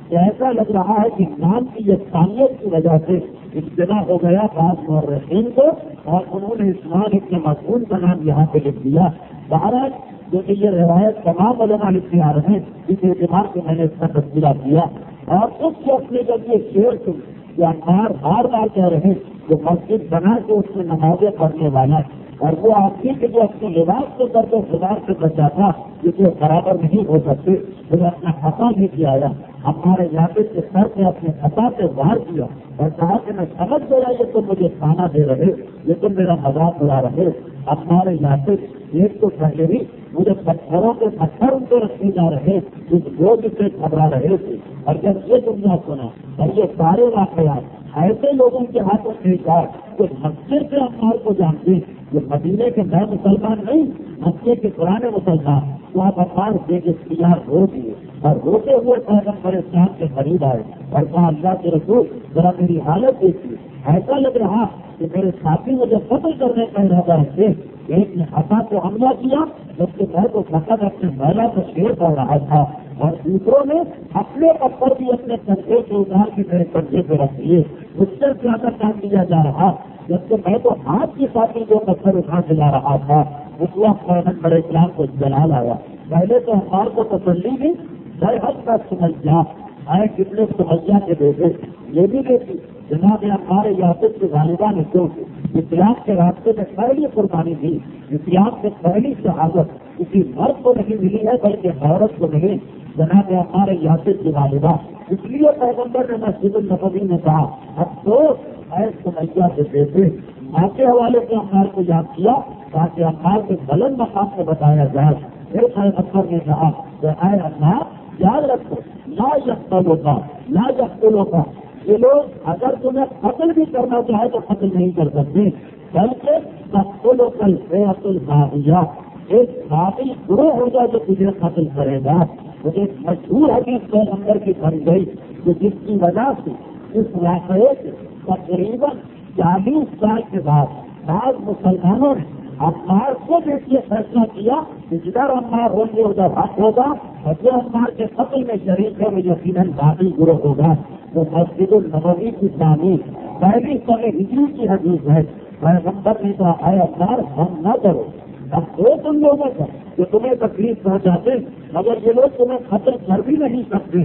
ایسا لگ رہا ہے کہ نام کی یکسانیت کی وجہ سے اجتماع ہو گیا بعض مورخین کو اور انہوں نے عثمان ابن مسعود کا نام یہاں پہ لکھ دیا. بہرحال جو کہ یہ روایت تمام علماء لکھنے آ رہے ہیں اس اعتبار سے میں نے اس کا تذکرہ کیا. اور اس وقت میں جب یہ شعر سن یا بار بار بار کہہ رہے جو مسجد بنا کے اس میں نمازیں پڑھنے والا اور وہ آدمی کے جو اپنے لباس کو کر کے خدا سے بچا تھا جسے برابر نہیں ہو سکتے وہ اپنا خطا بھی کیا ہے. ہمارے یادیں کے سر سے اپنے خطا سے باہر کیا اور کہا کہ میں سمجھ گیا یہ تو مجھے کھانا دے رہے یہ تو میرا مذاق اڑا رہے. ہمارے یادیں ایک تو پہلے بھی مجھے پتھروں کے پتھر ان کو رکھے جا رہے اس بوجھ سے گھبرا رہے تھے. اور جب یہ دنیا سنا اور یہ سارے واقعات ایسے لوگوں کے ہاتھوں میں جائے جو مسجد سے ہمارے کو جانتے جو مدینے کے نئے مسلمان نہیں مسجد کے پرانے مسلمان تو آپ اخبار دے کے اختیار ہو دیے اور روتے ہوئے پیغمبر اسلام کے قریب آئے اور کہا اللہ کے رسول ذرا میری حالت دیکھیے. ایسا لگ رہا کہ میرے ساتھی مجھے قتل کرنے کا ارادہ رکھتے. ایک نے ہاتھا کو حملہ کیا جبکہ میں تو فقط اپنے محلہ کو شیر پڑ رہا تھا اور دوسروں نے اپنے پتھر بھی اپنے کندھے سے اتار کے میرے کندھے پہ رکھ لیے. اس سے زیادہ کام دیا جا رہا جبکہ میں تو ہاتھ کے ساتھ جو پتھر اٹھا کے لا رہا تھا. اس وقت پیغمبر اسلام کو جلال آیا. پہلے تو ہمارے کو تسلی بھی ہر حد کا سمجھا آئے کتنے سمجھا کے بیٹے یہ بھی دیکھی جناب ہمارے یاسر کے والدہ نے کیوں اسلام کے راستے میں پہلی قربانی دی. اسلام سے پہلی شہادت کسی مرد کو نہیں ملی ہے بلکہ عورت کو نہیں. جناب ہمارے یاسر کی والدہ اس لیے پیغمبر نے مسجد النبوی میں کہا افسوس اے سمجھا کے بیٹے ماں کے حوالے سے ہمارے کو یاد کیا تاکہ ہمارے کے بلند مقام کو بتایا جائے. پھر پیغمبر نے کہا کہ اے اللہ یاد رکھو لا یقتلوا کا لا یقتلوا کا یہ لوگ اگر تمہیں قتل بھی کرنا چاہے تو قتل نہیں کر سکتے بلکہ تقتل کل فیعت الباغیہ ایک باغی گروہ ہوگا جو تجھے قتل کرے گا. مجھے مشہور حدیث کے اندر کی بن گئی کہ جس کی وجہ سے اس واقعے سے تقریباً چالیس سال کے بعد بعض مسلمانوں نے عمار کو دیکھ یہ فیصلہ کیا کہ جدھر عمار ہوں گے ادھر حق ہوگا اور جو عمار کے قتل میں شریک ہے وہ یقیناً باغی گروہ ہوگا. تو مسجد النبوی کی تعمیر پہلی سال ہجری کی حدیث ہے. پیغمبر نے کہا اے عمار ہم نہ کرو اب دو تم لوگوں کا جو تمہیں تکلیف پہنچاتے مگر یہ لوگ تمہیں قتل کر بھی نہیں سکتے.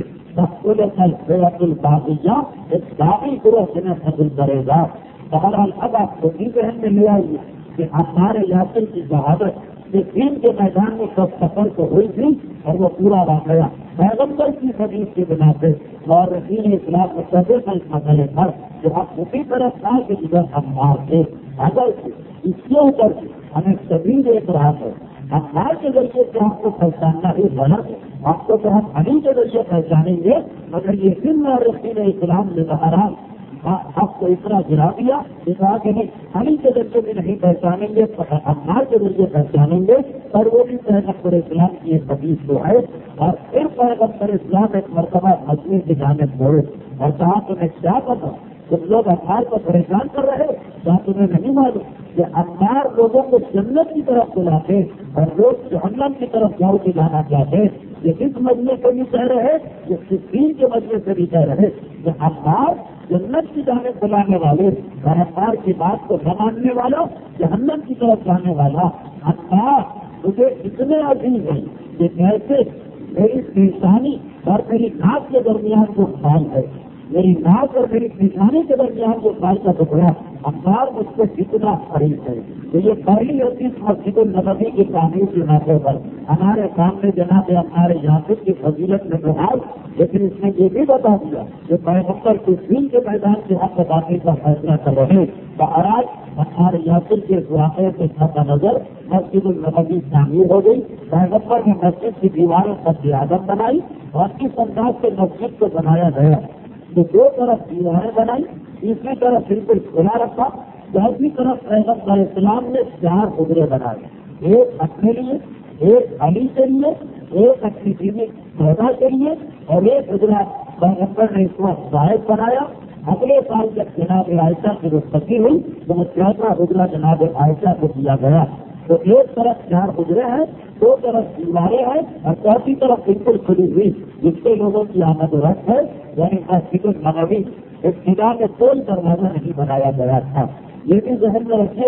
فیعت الباغیہ ایک باغی گروہ تمہیں قتل کرے گا. بہرحال اب آپ کو بھی ذہن میں لے آئیے کہ ہمارے یاسر کی شہادت دین کے میدان میں سب سفر تو ہوئی تھی اور وہ پورا واقعہ پیغمبر کی حدیث کی بنا پہ اور دین اسلام مقدر کا اس مسئلے پر جو ہم اسی طرح تھا کہ جدھر ہم مارتے اگر اس کے اوپر ہمیں سبھی دیکھ رہا ہے ہمار کے ذریعے سے ہم کو پہچاننا ہی غلط ہے. آپ کو تو ہم ہمیں کے ذریعے پہچانیں گے مگر یہ دن اور دین اسلام نے بہرحال آپ کو اتنا گرا دیا کہا کہ نہیں ہمیں کے ذریعے بھی نہیں پہچانیں گے ہمار کے ذریعے پہچانیں گے. اور وہ بھی پیغمبر اسلام کی ایک حدیث جو ہے اور پھر پیغمبر اسلام ایک مرتبہ مسجد کی جانب موڑے اور کہا تمہیں کیا پتا تم لوگ ہمار کو پریشان کر رہے کیا تمہیں نہیں معلوم کہ ہمار لوگوں کو جنت کی طرف بلاتے اور لوگ جہنم کی طرف جاؤ کے جانا چاہتے. یہ اس مجمے سے بھی کہہ رہے یہ صدیق کے مجمے سے بھی کہہ رہے کہ ہمار جنت کی جانب بلانے والے اور ہمار کی بات کو نہ ماننے والا جہنم کی طرف جانے والا ہمار مجھے اتنے عزیز ہیں کہ کیسے میری پیشانی اور میری ناک کے درمیان جو خال ہے میری ناک اور میری پیشانی کے درمیان جو خال کا ٹکڑا ہمار مجھ سے کتنا قریب ہے. تو یہ پہلی حدیث مسجد النبوی کی تعمیر کے موقع پر ہمارے سامنے جناب ہمارے یاسر کی فضیلت میں بحال لیکن اس نے یہ بھی بتا دیا کہ پیغمبر کے دین کے میدان سے ہم بتانے کا فیصلہ کر رہے. بہرحال ہمارے یاسر کے واقعے سے نقطہ نظر مسجد النبوی تعمیر ہو گئی. پیغمبر نے مسجد کی دیواروں پر زیادت بنائی اور کس انداز سے مسجد کو بنایا گیا تو دو طرف دیواریں بنائی تیسری طرف بالکل کھلا رکھا چوتھی طرف پیغمبر اسلام نے چار حجرے بنائے ایک اپنے لیے ایک علی کے لیے ایک اپنی بیوی سودا کے لیے اور ایک حجرا پیغمبر نے اس وقت زائد بنایا. اگلے سال جب جناب عائشہ کی رخصتی ہوئی تو وہ چوتھا حجرا جناب عائشہ کو دیا گیا. تو ایک طرف چار حجرے ہیں، دو طرف دیواریں ہیں اور چوتھی طرف بالکل کھلی ہوئی جس سے لوگوں کی آمد و رفت ہے، یعنی مسجد النبوی ابتدا میں کوئی دروازہ نہیں بنایا گیا تھا. یہ بھی ذہن میں رکھیے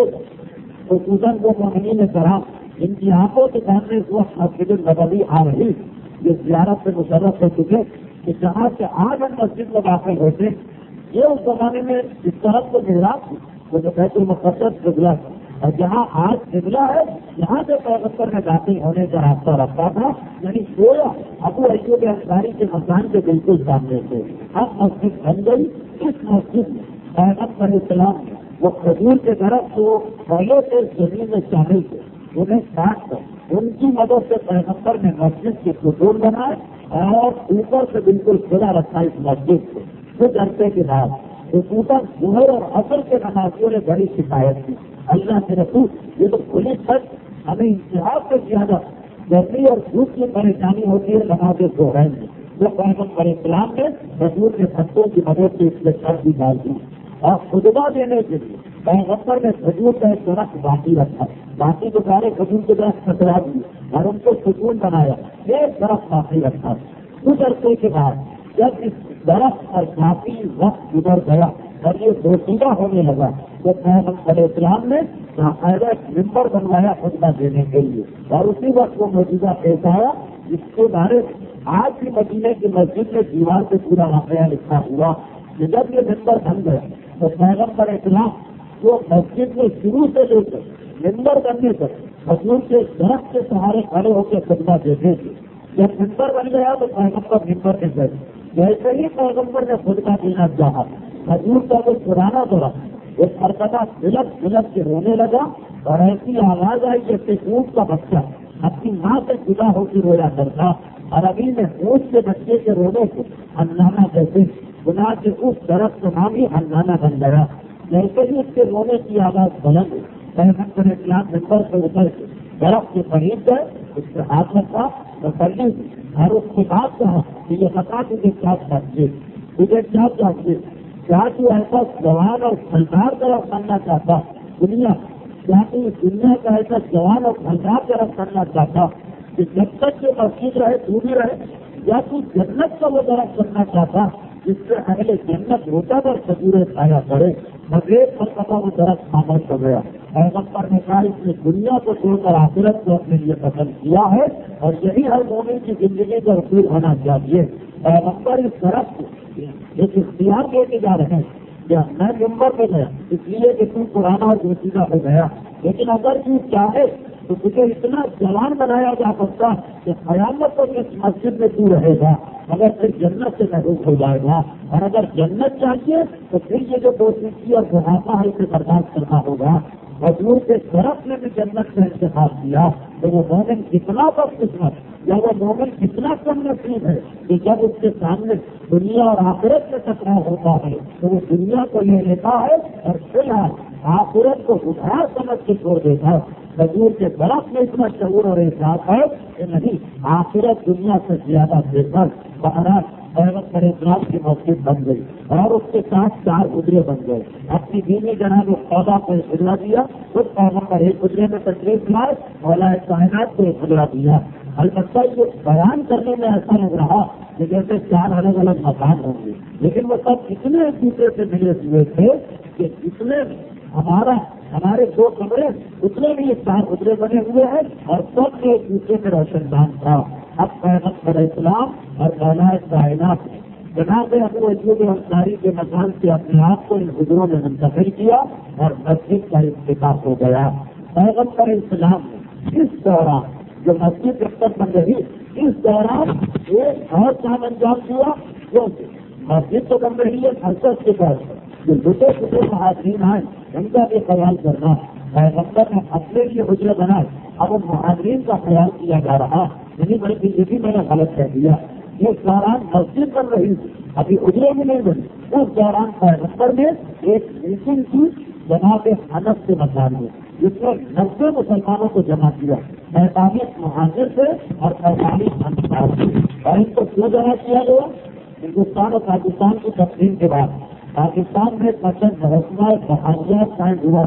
خصوصاً وہ مومنین کرام ان کی آنکھوں کے سامنے اس وقت مسجد النبوی آ رہی، یہ زیارت سے مشرف ہو چکے کہ جہاں سے آج ہم مسجد میں داخل ہوتے یہ اس زمانے میں اس طرح کو محراب تھی وہ جو بیت المقدس قبلہ تھا، اور جہاں آج قبلہ ہے یہاں سے پیغمبر میں داخل ہونے کا راستہ رکھتا تھا، یعنی گویا ابو ایوب انصاری کے مکان کے بالکل سامنے سے اب مسجد بن گئی. اس مسجد میں پیغمبر اسلام نے وہ کھجور کے درخت کو پہلے سے زمین میں شامل تھے انہیں کاٹ کر ان کی مدد سے پیغمبر نے مسجد کے ستون بنائے اور اوپر سے بالکل کھلا رکھا اس مسجد کو. کچھ عرصے کے بعد خصوصاً ظہر اور عصر کے نمازیوں نے بڑی شکایت کی، اللہ کے رسول یہ تو کھلی چھت ہمیں انتہا سے زیادہ گرمی اور دھوپ کی پریشانی ہوتی ہے نماز ظہر میں. جو پیغمبر اسلام نے کھجور کے پتوں کی مدد سے اس کے چھت بھی ڈال دی اور خطبہ دینے کے لیے پیغمبر نے کھجور کا ایک درخت باقی رکھا، باقی جو سارے کھجور کے درخت کٹوا دیے اور ان کو سکون بنایا، ایک درخت باقی رکھا. کچھ عرصے کے بعد جب اس درخت پر کافی وقت گزر گیا اور یہ دوشیدہ ہونے لگا تو پیغمبر اسلام نے باقاعدہ ممبر بنوایا خطبہ دینے کے لیے، اور اسی وقت وہ موجودہ پیش آیا جس کے بارے آج بھی مدینے کی مسجد میں دیوار سے پورا واقعہ لکھا ہوا کہ جب یہ ممبر بن گیا تو پیغمبر اسلام جو مسجد میں شروع سے لے کر ممبر بننے تک کھجور کے درخت کے سہارے کھڑے ہو کے خطبہ دیتے تھے. جب ممبر بن گیا تو پیغمبر ممبر کے گئے، جیسے ہی پیغمبر نے خطبہ دینا چاہا کھجور کا وہ پرانا درخت ایک مرتبہ بلک بلک کے رونے لگا اور ایسی آواز آئی جیسے اونٹ کا بچہ اپنی ماں سے جدا ہو کے رویا کرتا. عربی میں اونٹ کے بچے کے رونے کو ہنگامہ کہتے، گناہ کے اس درخت کا نام ہی ہنگامہ بن گیا. جیسے ہی اس کے رونے کی آواز بلند ہوئی پیغمبر اسلام ممبر سے اتر کے درخت کے قریب گئے، اس کے ہاتھ رکھا اور کرنے دی اور اس کے بعد کہا کہ یہ بتا تجھے کیا چاہیے، تجھے کیا چاہیے، کیا تو ایسا جوان اور پھلدار طرف بننا چاہتا دنیا، کیا تو اس دنیا کا ایسا جوان اور پھلدار طرف بننا چاہتا کہ جب تک جو مسجد رہے تو بھی رہے، یا تو جنت کا وہ درخت بننا چاہتا جس سے اگلے جنت ہوتا پر کھجوریں کھایا کرے. مغرب پر پتا وہ درخت خاموش ہو گیا. پیغمبر نے کہا اس نے دنیا کو چھوڑ کر آخرت کو اپنے لیے پسند کیا ہے اور یہی ہر مومن کی زندگی کا اصول ہونا چاہیے. پیغمبر اس درخت کو ایک اختیار دے کے جا رہے ہیں کہ میں ممبر پہ گیا اس لیے کہ تم پرانا اور دوسیدہ ہو گیا، لیکن اگر تو چاہے تو تجھے اتنا جوان بنایا جا سکتا کہ قیامت تک اس مسجد میں تو رہے گا مگر پھر جنت سے محروم ہو جائے گا، اور اگر جنت چاہیے تو پھر یہ جو دوستی اور بڑھاپا ہے اسے برداشت کرنا ہوگا. حضور کے درخت نے بھی جنت کا انتخاب کیا تو وہ مومن کتنا بد قسمت یا وہ مومن کتنا کم نصیب ہے کہ جب اس کے سامنے دنیا اور آخرت میں ٹکراؤ ہوتا ہے تو وہ دنیا کو لے لیتا ہے اور فی الحال آخرت کو ادھار سمجھ کے چھوڑ دیتا ہے. حضور کے درخت میں اتنا شعور اور احساس ہے کہ نہیں آخرت دنیا سے زیادہ بہتر. بہرحال پیغمبر اسلام کی مسجد بن گئی اور اس کے ساتھ چار گجرے بن گئے. اپنی بیوی جناب خدا کو ایک گجرا دیا، خود پیغمبر ایک گجرے میں تشریف لائے، مولا کائنات کو ایک گجرا دیا. البتہ یہ بیان کرنے میں ایسا لگ رہا کہ جیسے چار الگ الگ مکان ہوں گے، لیکن وہ سب اتنے ایک دوسرے سے ملے ہوئے تھے کہ اتنے ہمارا ہمارے دو کمرے اتنے بھی چار گجرے بنے ہوئے ہیں اور سب کے ایک دوسرے میں روشن دان تھا. اب پیغمبر اسلام اور مولا کائنات نے جناب ابو ایوب انصاری کے مکان سے اپنے آپ کو ان حجروں میں منتقل کیا اور مسجد کا افتتاح ہو گیا. پیغمبر اسلام نے اس دوران جو مسجد جب تک بن رہی اس دوران ایک اور کام انجام دیا، کیونکہ مسجد تو بن رہی ہے حرکت کے طور پر جو چھوٹے چھوٹے مہاجرین ہیں ان کا بھی خیال کرنا. پیغمبر نے اپنے لیے حجرے بنائے، اب ان مہاجرین کا خیال کیا جا رہا نہیں بلکہ یہ بھی میں نے غلط کہہ دیا. اس دوران مسجد بن رہی تھی ابھی حجرے بھی نہیں بنی، اس دوران پیغمبر نے ایک میٹنگ کی جناب حنف کے مکان میں جس میں نبے مسلمانوں کو جمع کیا، پینتالیس مہاجر سے اور پینتالیس انصار سے. اور ان کو کیوں جمع کیا گیا؟ ہندوستان اور پاکستان کی تقسیم کے بعد پاکستان میں پسند محکمہ بحالیات قائم ہوا تھا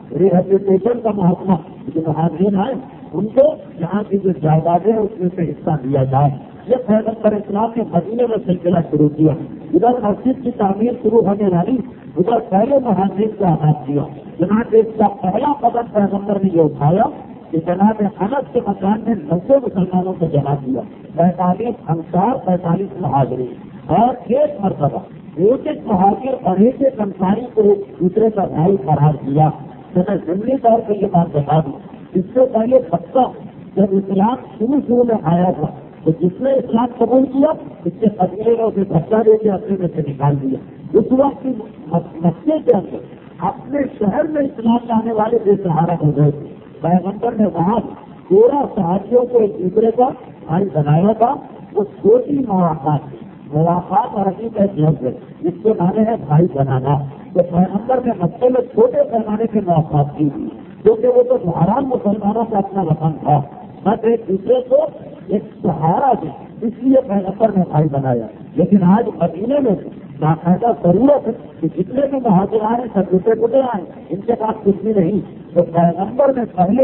ریہیبلیٹیشن کا محکمہ جو مہاجرین آئے ان کو یہاں کی جو جائیدادیں اس میں سے حصہ دیا جائے. یہ پیغمبر اسلام نے مدینے میں سلسلہ شروع کیا. ادھر مسجد کی تعمیر شروع ہونے والی ادھر پہلے مہاجرین کو آغاز کیا. جناب اس کا پہلا قدم پیغمبر نے یہ اٹھایا کہ جناب انس کے مکان میں نوے مسلمانوں کو جمع کیا. پینتالیس انصار پینتالیس مہاجرین اور ایک مرتبہ ایک ایک مہاجر اور ایک ایک انصاری کو ایک دوسرے کا بھائی قرار دیا. تو میں ضمنی طور پہ یہ بات بتا دوں اس سے پہلے مکہ جب اسلام شروع شروع میں آیا تھا تو جس نے اسلام قبول کیا اس کے قبیلے نے اسے دھکا دے کے اپنے میں سے نکال دیا. اس وقت مکے کے اندر اپنے شہر میں اسلام لانے والے بے سہارا ہو گئے تھے. پیغمبر نے وہاں تیرہ صحابیوں کو ایک دوسرے کا بھائی بنایا تھا. وہ چھوٹی مواقعات تھی. مواقعات اور حقیقت لفظ ہے جس کے معنی ہے بھائی بنانا. تو پیغمبر نے مکے میں چھوٹے پیمانے کے مواقعات کی تھی کیونکہ وہ تو حرام مسلمانوں کا اپنا وطن تھا. بس ایک دوسرے کو ایک سہارا دے اس لیے پیغمبر نے بھائی بنایا. لیکن آج مدینے میں باقاعدہ ضرورت ہے کہ جتنے بھی مہاجر آئے سب ٹوٹے ٹوٹے آئے ان کے پاس کچھ بھی نہیں. تو پیغمبر نے پہلے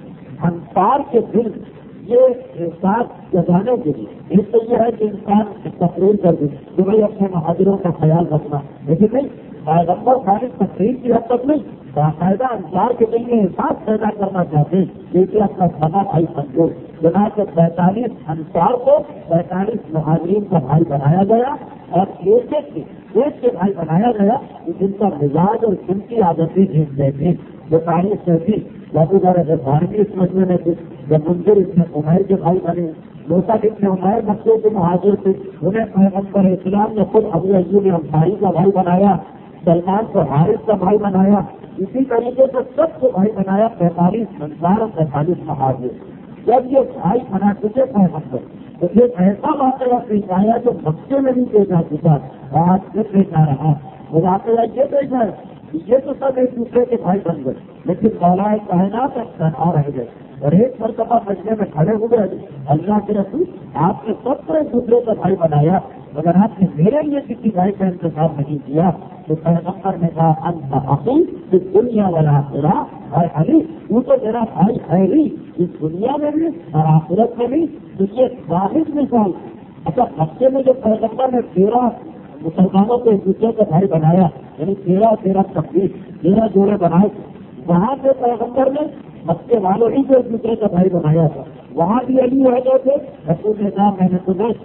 انصار کے دل یہ احساس جگانے کے لیے اس سے یہ ہے کہ انسان تقریر کر دے کہ بھائی اپنے مہاجروں کا خیال رکھنا. لیکن نہیں پیغمبر خالی تقریر کی حد تک نہیں باقاعدہ انصار کے دل میں احساس پیدا کرنا چاہتے کیونکہ اپنا سنا بھائی سمجھو. جناب کے پینتالیس انصار کو پینتالیس مہاجرین کا بھائی بنایا گیا اور ایک ایک کے ایک کے بھائی بنایا گیا جن کا مزاج اور جن کی عادتیں جیت گئے تھیں. جو تاریخ سے تھی بہت سارے بھارتی اس مسئلے میں تھے. جب منظر اس میں عمیر کے بھائی بنے لوتا ابن عمیر مکے کے مہاجر تھے انہیں پیغمبر اسلام نے خود ابو ایوب انصاری کا بھائی بنایا. سلمان کو حارث کا بھائی بنایا. اسی طریقے سے سب کو بھائی بنایا پینتالیس انصار اور پینتالیس مہاجر. جب یہ بھائی بنا چکے پیغمبر تو ایک ایسا واقعہ پیش آیا جو مکے میں بھی پیش آ چکا آج سے پیش آ رہا. وہ واقعہ یہ پیش ہے یہ تو سب ایک دوسرے کے بھائی بن گئے لیکن مولا کائنات تنہا رہ گئے اور ایک مرتبہ مجمع میں کھڑے ہوئے. اللہ کے رسول آپ نے سب کو ایک دوسرے کا بھائی بنایا مگر آپ نے میرے لیے کسی بھائی کا انتخاب نہیں کیا. تو پیغمبر نے کہا انت اخی اس دنیا والا آخرہ اور علی وہ تو میرا بھائی ہے ہی اس دنیا میں بھی اور آخرت میں بھی. تو یہ واحد مثال. اچھا مکے میں جو پیغمبر نے تیرہ مسلمانوں کو ایک دوسرے کا بھائی بنایا یعنی تیرہ تیرہ تقریب تیرہ جوڑے بنائے وہاں سے پیغمبر نے مکے والوں ہی کو ایک دوسرے کا بھائی بنایا تھا. وہاں بھی علی رہ گئے تھے رسول نے کہا میں نے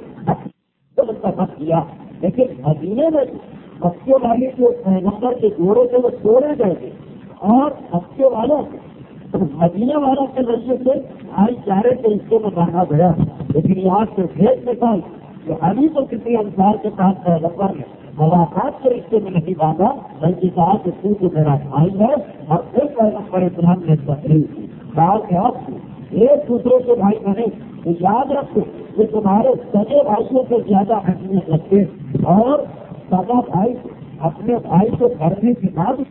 تمہیں منتخب کیا. لیکن مدینے میں مکے والے جو پیغمبر کے جوڑے تھے وہ توڑے گئے تھے اور مکے والوں مدینے والوں کے ذریعے سے بھائی چارے کے رشتے میں باندھا گیا. لیکن یہاں سے بھیج نکال کہ علی کو کسی انصار کے ساتھ پیغمبر نے ملاقات کے رشتے میں نہیں باندھا بلکہ کہا کہ تو تو میرا بھائی ہے اور پھر پیغمبر اسلام نے تقریر کی. کہا کہ آپ ایک دوسرے کے بھائی بنے تو یاد رکھو کہ تمہارے سگے بھائیوں سے زیادہ اہمیت رکھتے اور سگا بھائی اپنے بھائی کو کرنے کے بعد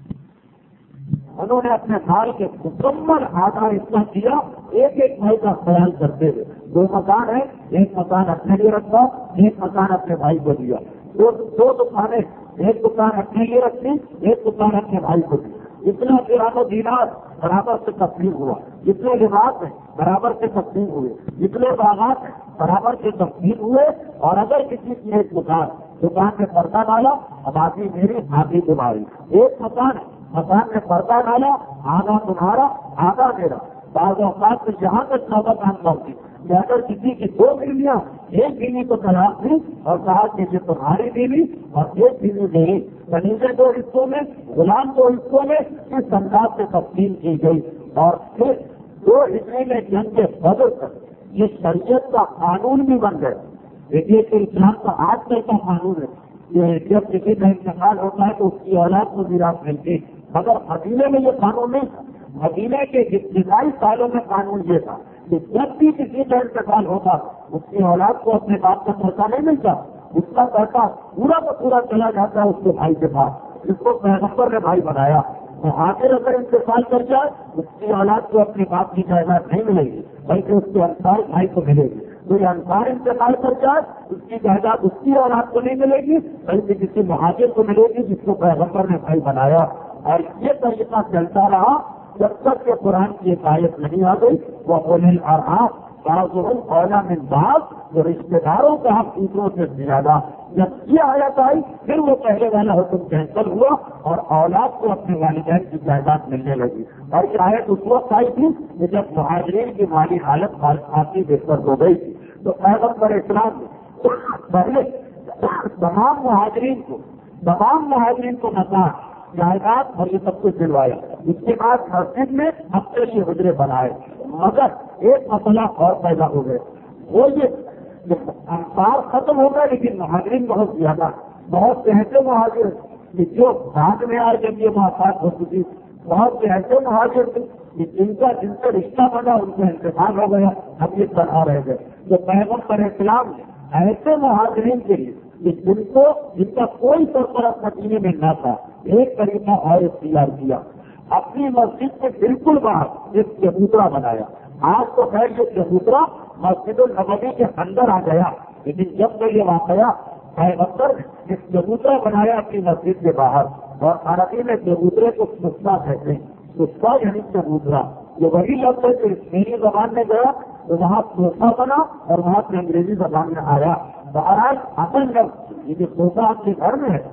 انہوں نے اپنے مال کے مکمل آدھا اتنا کیا ایک ایک بھائی کا خیال کرتے ہوئے. دو مکان ہے ایک مکان اپنے لیے رکھا ایک مکان اپنے بھائی کو دیا. دو دو دکانیں ایک دکان اپنے لیے رکھی ایک دکان اپنے بھائی کو دی. اتنا درام و دینار برابر سے تقسیم ہوا. جتنے لباس ہیں برابر سے تقسیم ہوئے. جتنے باغات ہیں برابر سے تقسیم ہوئے. اور اگر کسی کی ایک دکان دکان میں پردہ ڈالا اب آدمی میری بھابھی تمہاری. ایک مکان ہے مکان میں پردہ ڈالا آدھا تمہارا آدھا میرا. بعض اوقات میں جہاں تک نوبت آن پہنچی کہ اگر کسی کی دو بیویاں ایک بیوی کو طلاق دی اور کہا کہ یہ تمہاری بیوی اور ایک بیوی میری کنیزے دو حصوں میں غلام دو حصوں میں اس انداز سے تقسیم کی گئی. اور پھر دو حصے میں جنگ کے بدل کر یہ شریعت کا قانون بھی بن گیا. دیکھیے کہ اسلام کا آج کل کا قانون ہے کہ جب کسی کا انتقال ہوتا ہے تو اس کی اولاد کو میراث ملتی. مگر مدینے میں یہ قانون نہیں. مدینے کے ابتدائی سالوں میں قانون یہ تھا کہ جب بھی کسی کا انتقال ہوتا اس کی اولاد کو اپنے باپ کا پیسہ نہیں ملتا. اس کا پیسہ پورا کا پورا چلا جاتا ہے اس کے بھائی کے پاس. اس کو پیغمبر نے بھائی بنایا. تو آخر اگر انتقال کر جائے اس کی اولاد کو اپنے باپ کی جائیداد نہیں ملے گی بلکہ اس کے انصار بھائی کو ملے گی. تو یہ انصار انتقال کر جائے اس کی جائیداد اس کی اولاد کو نہیں ملے گی بلکہ کسی مہاجر کو ملے گی جس کو پیغمبر نے بھائی بنایا. اور یہ طریقہ چلتا رہا جب تک کہ قرآن کی ایک آیت نہیں آ گئی وہ اولي الارحام بعضهم اولى من بعض، جو رشتے داروں کا حق دوسروں سے زیادہ. جب یہ آیت آئی پھر وہ پہلے والا حکم کینسل ہوا اور اولاد کو اپنے والدین کی جائیداد ملنے لگی. اور یہ آیت اس وقت آئی تھی کہ جب مہاجرین کی مالی حالت کافی بہتر ہو گئی تھی. تو پیغمبر اسلام نے پہلے تمام مہاجرین کو تمام مہاجرین کو مکان جائیداد اور یہ سب کچھ دلوایا. اس کے بعد مسجد میں اپنے لیے حجرے بنائے. مگر ایک مسئلہ اور پیدا ہو گئے، وہ یہ انصار ختم ہو گئے لیکن مہاجرین بہت زیادہ. بہت سے ایسے مہاجر جو بعد میں آئے جب یہ ملاقات ہو چکی، بہت سے ایسے مہاجر تھے جن کا جن سے رشتہ بنا ان کا انتقال ہو گیا، اب یہ طرح رہ گئے. تو پیغمبر اسلام نے ایسے مہاجرین کے لیے جن کو جن کا کوئی سرپرست مدینے میں نہ تھا ایک طریقہ اور اختیار کیا. اپنی مسجد کے بالکل باہر ایک چبوترا بنایا. آج تو خیر یہ چبوترا مسجد النبوی کے اندر آ گیا، لیکن جب سے یہ واقعہ پیغمبر نے ایک چبوترا بنایا اپنی مسجد کے باہر، اور عربی میں چبوترے کو سستا کہتے ہیں. سستا یعنی چبوترا یہ وہی لفظ ہے جو میری زبان میں گیا تو وہاں سوفا بنا اور وہاں سے انگریزی زبان میں آیا. بہرحال اصل لفظ یہ جو سوفا آپ کے گھر میں ہے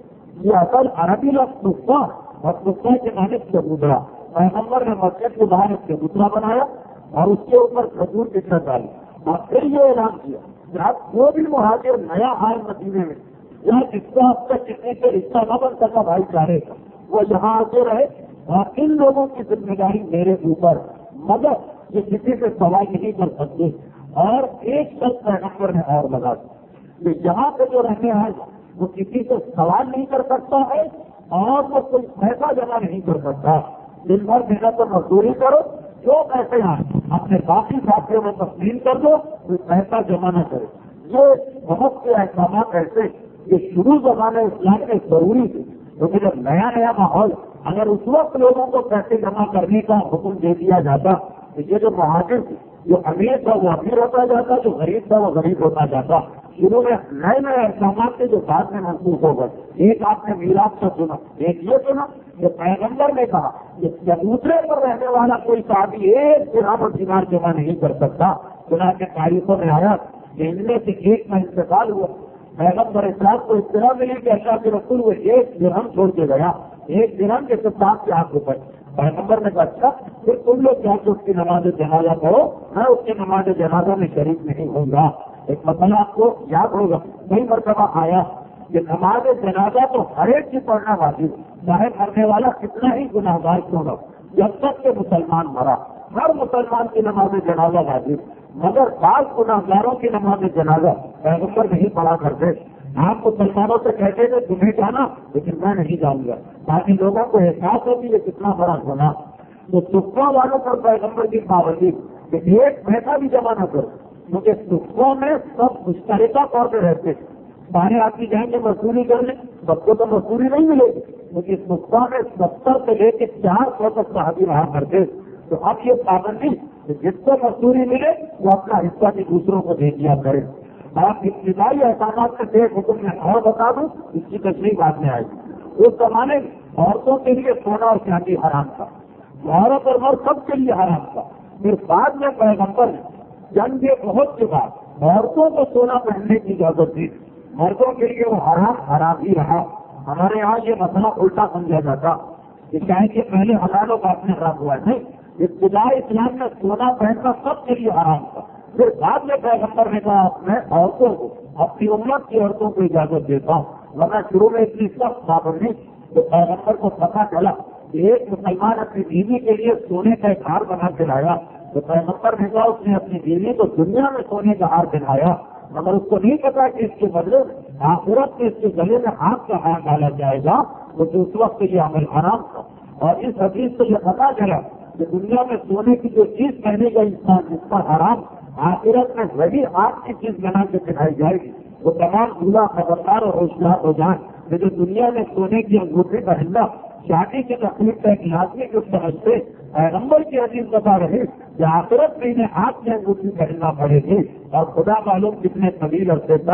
یہ اصل عربی لفظ سستا اور سستا کے معنی چبوترا. پیغمبر نے مسجد کے باہر ایک چبوترا بنایا اور اس کے اوپر کھجور کی چھت ڈالی اور پھر یہ اعلان کیا کہ آپ جو بھی مہاجر نیا آئے مدینے میں یا جس کا اب تک کسی سے رشتہ نہ بن سکا بھائی چارے کا وہ یہاں آتے رہے، اور ان لوگوں کی ذمہ داری میرے اوپر، مگر یہ کسی سے سوال نہیں کر سکتے. اور ایک شخص پیغمبر نے اور لگا کہ یہاں پہ جو رہنے آئے وہ کسی سے سوال نہیں کر سکتا ہے اور وہ کوئی پیسہ جمع نہیں کر سکتا. دن بھر محنت پر مزدوری کرو، جو پیسے آئے اپنے باقی ساتھیوں میں تسلیم کر دو، کوئی پیسہ جمع نہ کرے. یہ بہت سے احکامات ایسے یہ شروع زمانے اسلام میں ضروری تھے، کیونکہ جب نیا نیا ماحول اگر اس وقت لوگوں کو پیسے جمع کرنے کا حکم دے دیا جاتا تو یہ جو مہاجر تھے، جو امیر تھا وہ امیر ہوتا جاتا، جو غریب تھا وہ غریب ہوتا جاتا. شروع میں نئے نئے احکامات تھے جو بعد میں منسوخ ہو گئے. ایک آپ نے میراث کا سنا، ایک یہ سنا کہ پیغمبر نے کہا کہ چبوترے پر رہنے والا کوئی صحابی ایک درہم اور دینار جمع نہیں کر سکتا. چنانچہ تاریخوں میں آیا کہ ان میں سے ایک کا انتقال ہوا. پیغمبر اسلام کو اطلاع ملی کہ اللہ کے رسول وہ ایک درہم چھوڑ کے گیا، ایک درہم کے ساتھ سے آٹھ روپئے. پیغمبر نے کہا اچھا پھر تم لوگ جا کے اس کی نماز جنازہ پڑھو، میں اس کی نماز جنازہ میں شریک نہیں ہوں گا. ایک مسئلہ آپ کو یاد ہوگا، کئی مرتبہ آیا کہ نماز جنازہ تو ہر ایک کی پڑھنا واجب، چاہے مرنے والا کتنا ہی گناہ گار کیوں نہ، جب تک کہ مسلمان مرا ہر مسلمان کی نماز جنازہ واجب. مگر بعض گناہ گاروں کی نماز جنازہ پیغمبر نہیں پڑھا کرتے. آپ مسلمانوں سے کہتے تھے تمہیں جانا لیکن میں نہیں جاؤں گا، تاکہ لوگوں کو احساس ہو کہ یہ کتنا بڑا گناہ. تو سکھوں والوں پر پیغمبر کی پابندی کہ ایک پیسہ بھی جمع نہ کرو، کیونکہ سکھوں میں سب مشترکہ طور پہ رہتے تھے. سارے آدمی جائیں گے مزدوری کرنے، سب کو تو مزدوری نہیں ملے گی، کیونکہ سکھوں میں ستر سے لے کے چار سو تک صحابی رہا کرتے. تو اب یہ پابندی جس کو مزدوری ملے وہ اپنا حصہ بھی دوسروں کو دے دیا کرے. آپ ابتدائی احکامات سے ایک حکم میں اور بتا دوں، اس کی تشریح بعد میں آئے گی. اس زمانے میں عورتوں کے لیے سونا اور چاندی حرام تھا، عورت اور مرد سب کے لیے حرام تھا. پھر بعد میں پیغمبر نے جنگ بہت کے بعد عورتوں کو سونا پہننے کی اجازت دی، مردوں کے لیے وہ حرام حرام ہی رہا. ہمارے یہاں یہ مسئلہ الٹا سمجھا جاتا کہ چاہے کہ پہلے حلال و بعد میں حرام ہوا ہے. نہیں، ابتدائی اسلام میں سونا پہننا سب کے لیے حرام تھا. پھر بعد میں پیغمبر نے کہا میں عورتوں کو اپنی امت کی عورتوں کو اجازت دیتا ہوں، ورنہ شروع میں اتنی سخت پابندی. تو پیغمبر کو پتہ چلا کہ ایک مسلمان اپنی بیوی کے لیے سونے کا ایک ہار بنا کے لایا، تو پیغمبر نے کہا اس نے اپنی بیوی کو دنیا میں سونے کا ہار پہنایا، مگر اس کو نہیں پتا کہ اس کے بدلے آخرت میں اس کے گلے میں ہاتھ کا ہار ڈالا جائے گا. تو اس وقت یہ عمل حرام تھا. اور اس حدیث سے یہ پتا چلا کہ دنیا میں سونے کی جو چیز پہنے گا انسان جس پر حرام، آخرت میں وہی آپ کی چیز بنا کے پہنائی جائے گی. وہ تمام بولا خبردار اور ہوشیار ہو جائیں کہ جو دنیا میں سونے کی انگوٹھی پہننا شادی کی تقریب کا ایک لازمی جو سمجھتے پیغمبر کی حدیث بتا رہے کہ آخرت میں انہیں ہاتھ میں انگوٹھی پہننا پڑے گی. اور خدا معلوم کتنے طویل عرصے تک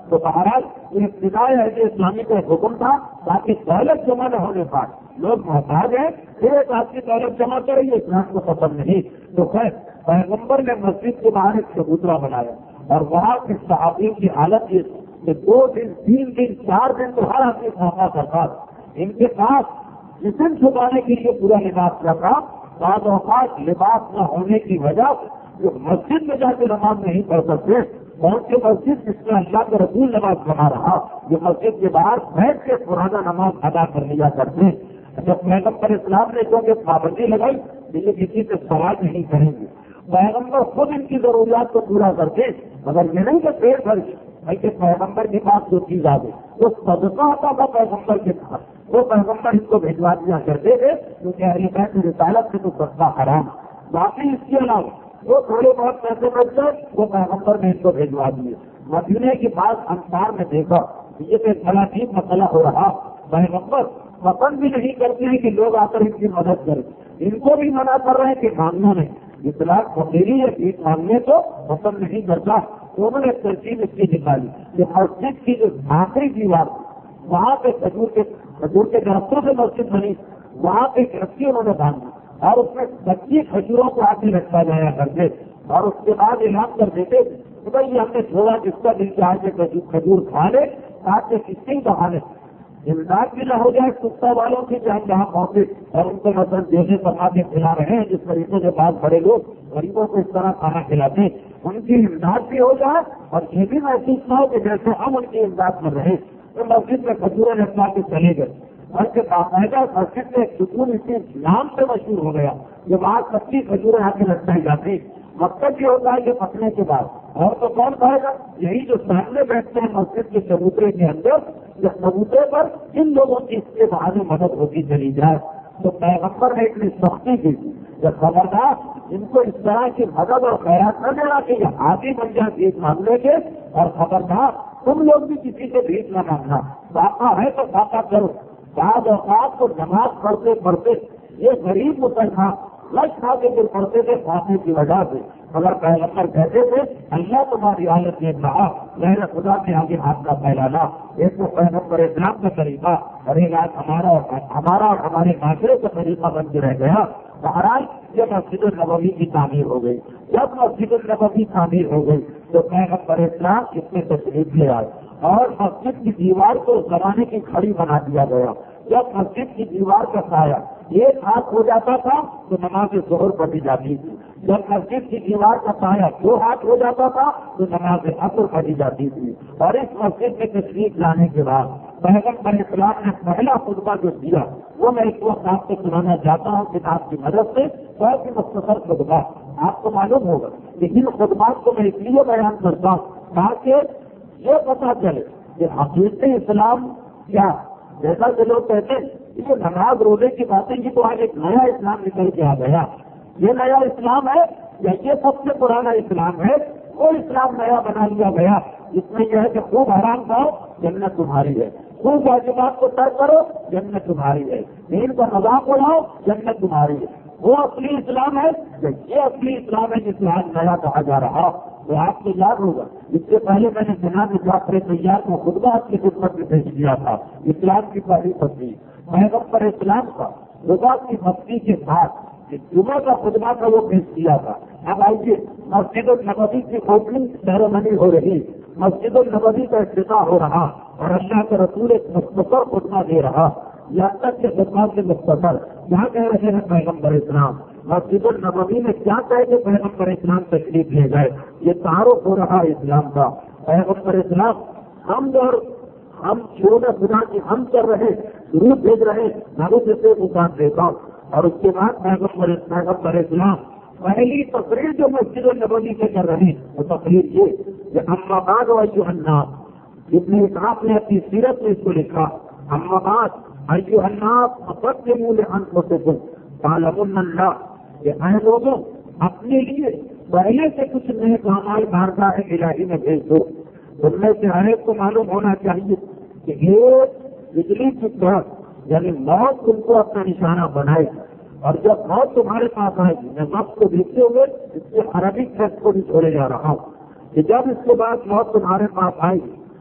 تو بہرحال یہ ابتدائی عہد اسلامی کا حکم تھا تاکہ دولت جمع نہ ہونے پائے، لوگ محتاج ہیں پھر ایک آپ کی دولت جمع کریں گے، اسلام کو پسند نہیں۔ تو خیر پیغمبر نے مسجد کے باہر ایک چبوترا بنایا اور وہاں کے صحابیوں کی حالت یہ کہ دو دن تین دن چار دن تو ہر آدمی موقع کرتا، ان کے پاس جسم چھپانے کے لیے پورا لباس رکھا، بعض اوقات لباس نہ ہونے کی وجہ جو مسجد میں جا کے نماز نہیں پڑھ سکتے، کون سی مسجد جس میں اللہ کے رسول نماز پڑھا رہا، یہ مسجد کے باہر بیٹھ کے پرانا نماز ادا کر لیا کرتے۔ جب پیغمبر اسلام نے کیونکہ پابندی لگائی کہ یہ کسی سے سوال نہیں کریں گے، پیغمبر خود ان کی ضروریات کو پورا کرتے، مگر یہ نہیں کہ پیٹ بھر بلکہ پیغمبر کے پاس جو چیز آ گئی وہ صدقہ آتا تھا پیغمبر کے پاس، وہ پیغمبر ان کو بھجوا دیا کرتے تھے، کیونکہ اہل بیت کی رسالت سے تو صدقہ حرام۔ باقی اس کے علاوہ وہ تھوڑے بہت پیسے بچ گئے وہ پیغمبر نے ان کو بھجوا دیے۔ مدینے کے بعد انصار میں دیکھا یہ تو ایک بڑا عجیب مسئلہ ہو رہا، پیغمبر پسند بھی نہیں کرتے ہیں کہ لوگ آ کر ان کی مدد کریں، ان کو بھی منع کر رہے ہیں کہ مانگنا نہیں، اطلاع فقیری ہے بھیک مانگنے کو پسند نہیں کرتا۔ انہوں نے ترتیب اس کی نکالی کہ مسجد کی جو آخری دیوار وہاں پہ کھجور کے کھجور کے درختوں سے مسجد بنی، وہاں پہ ایک رسی انہوں نے باندھی اور اس میں کچی کھجوروں کو آگے رکھا جایا کرتے اور اس کے بعد اعلان کر دیتے کہ بھائی یہ ہم نے چھوڑا جس کا دل چاہے کہ کھجور کھا لے تاکہ کسی کا کھانے امداد بھی نہ ہو جائے کتا والوں کی جہاں جہاں پہنچے اور ان کو مطلب دینے بنا کے کھلا رہے ہیں جس طریقے سے بعض بڑے لوگ غریبوں کو اس طرح کھانا کھلاتے ہیں، ان کی امداد بھی ہو جائے اور یہ بھی محسوس نہ ہو کہ جیسے ہم ان کی امداد کر رہے ہیں۔ تو مسجد میں کھجوریں رکھوا کے چلے گئے اور کے باقاعدہ مسجد میں سکون اسی نام سے مشہور ہو گیا کہ وہاں کچی کھجوریں آ کے لٹکائی جاتی، مقصد یہ ہوتا ہے کہ پکنے کے بعد اور تو کون کھائے گا، یہی جو سامنے بیٹھتے ہیں مسجد کے چبوترے کے اندر، جس چبوترے پر ان لوگوں کی اس کے بہانے مدد ہوتی چلی جائے۔ تو پیغمبر نے اتنی سختی کی جب خبردار ان کو اس طرح کی مدد اور خیرات نہ دینا کہ یہ عادی بن جائے بھیک مانگنے کے، اور خبردار تم لوگ بھی کسی سے بھیک نہ مانگنا، فاقہ ہے تو فاقہ کرو۔ بعض اوقات کو نماز پڑھتے پڑھتے یہ غریب مسلمان لش کھا کے پھر پڑھتے تھے فاقے کی وجہ سے، مگر پیغمبر کہتے تھے اللہ تمہاری حالت میں کہا میرے خدا کے آگے ہاتھ کا پھیلانا، ایک تو پیغمبر اسلام کا طریقہ اور ایک آج ہمارا ہمارا اور ہمارے معاشرے کا طریقہ بن کے رہ گیا۔ بہرحال جب مسجد النبوی کی تعمیر ہو گئی، جب مسجد النبوی تعمیر ہو گئی تو پیغمبر اسلام اس میں تشریف لے آئے اور مسجد کی دیوار کو زمانے کی کھڑی بنا دیا گیا۔ جب مسجد کی دیوار کا سایہ ایک ہاتھ ہو جاتا تھا تو نماز ظہر پڑھی جاتی تھی، جب مسجد کی دیوار کا سایہ دو ہاتھ ہو جاتا تھا تو نماز عصر پڑھی جاتی تھی۔ اور اس مسجد میں تشریف لانے کے بعد پیغمبر اسلام نے پہلا خطبہ جو دیا وہ میں اس وقت آپ کو سنانا چاہتا ہوں کتاب کی مدد سے، بہت ہی مختصر خطبہ، آپ کو معلوم ہوگا لیکن خطبات کو میں اس لیے بیان کرتا ہوں تاکہ یہ پتا چلے کہ حقیقت اسلام کیا، جیسا کہ لوگ کہتے ہیں یہ نماز روزے کی باتیں کی تو آج ایک نیا اسلام نکل کے آ گیا، یہ نیا اسلام ہے یا یہ سب سے پرانا اسلام ہے؟ وہ اسلام نیا بنا لیا گیا جس میں یہ ہے کہ خوب حرام کھاؤ جنت تمہاری ہے، خوب واجبات کو ترک کرو جنت تمہاری ہے، دین کا مذاق اڑاؤ جنت تمہاری ہے۔ وہ اصلی اسلام ہے یا یہ اصلی اسلام ہے جس میں آج نیا کہا جا رہا؟ تو آپ کو یاد ہوگا اس سے پہلے میں نے جناب جعفر طیار کو خطبہ آپ کی خدمت میں پیش کیا تھا، اسلام کی پہلی تصویر پیغمبر اسلام کا خدا کی بستی کے بعد جمعہ کا خطبہ کا وہ پیش کیا تھا۔ اب آئیے مسجد النبوی کی اوپننگ سیرمنی ہو رہی، مسجد النبوی کا افتتاح ہو رہا اور اللہ کے رسول ایک مختصر خطبہ دے رہا، یہاں تک کہ خطبات کے مختصر کیا کہہ رہے ہیں پیغمبر اسلام، مسجد النبوی میں کیا کہہ کے پیغمبر اسلام تشریف لے گئے، یہ تعارف ہو رہا اسلام کا۔ پیغمبر اسلام ہم اور ہم شروع خدا کی ہم کر رہے درود بھیج رہے نارو سے مکان دیتا ہوں، اور اس کے بعد پیغمبر پیغمبر اسلام پہلی تقریر جو مسجد النبوی سے کر رہے ہیں وہ تقریر یہ کہ اما بعد ایھا الناس، ابن اسحاق نے اپنی سیرت میں اس کو لکھا، اما بعد ایھا الناس فقدموا لانفسکم تعلمون اللہ، کہ اے لوگوں اپنے لیے پہلے سے کچھ نئے اعمال بارگاہ الہی میں بھیج دو۔ تم میں سے ہر ایک کو معلوم ہونا چاہیے کہ ایک بجلی کی طرح یعنی موت تم کو اپنا نشانہ بنائے گی، اور جب موت تمہارے پاس آئے گی، میں وقت کو دیکھتے ہوئے اس کے عربک ٹیکسٹ کو بھی چھوڑے جا رہا ہوں کہ جب اس کے بعد موت تمہارے پاس آئے گی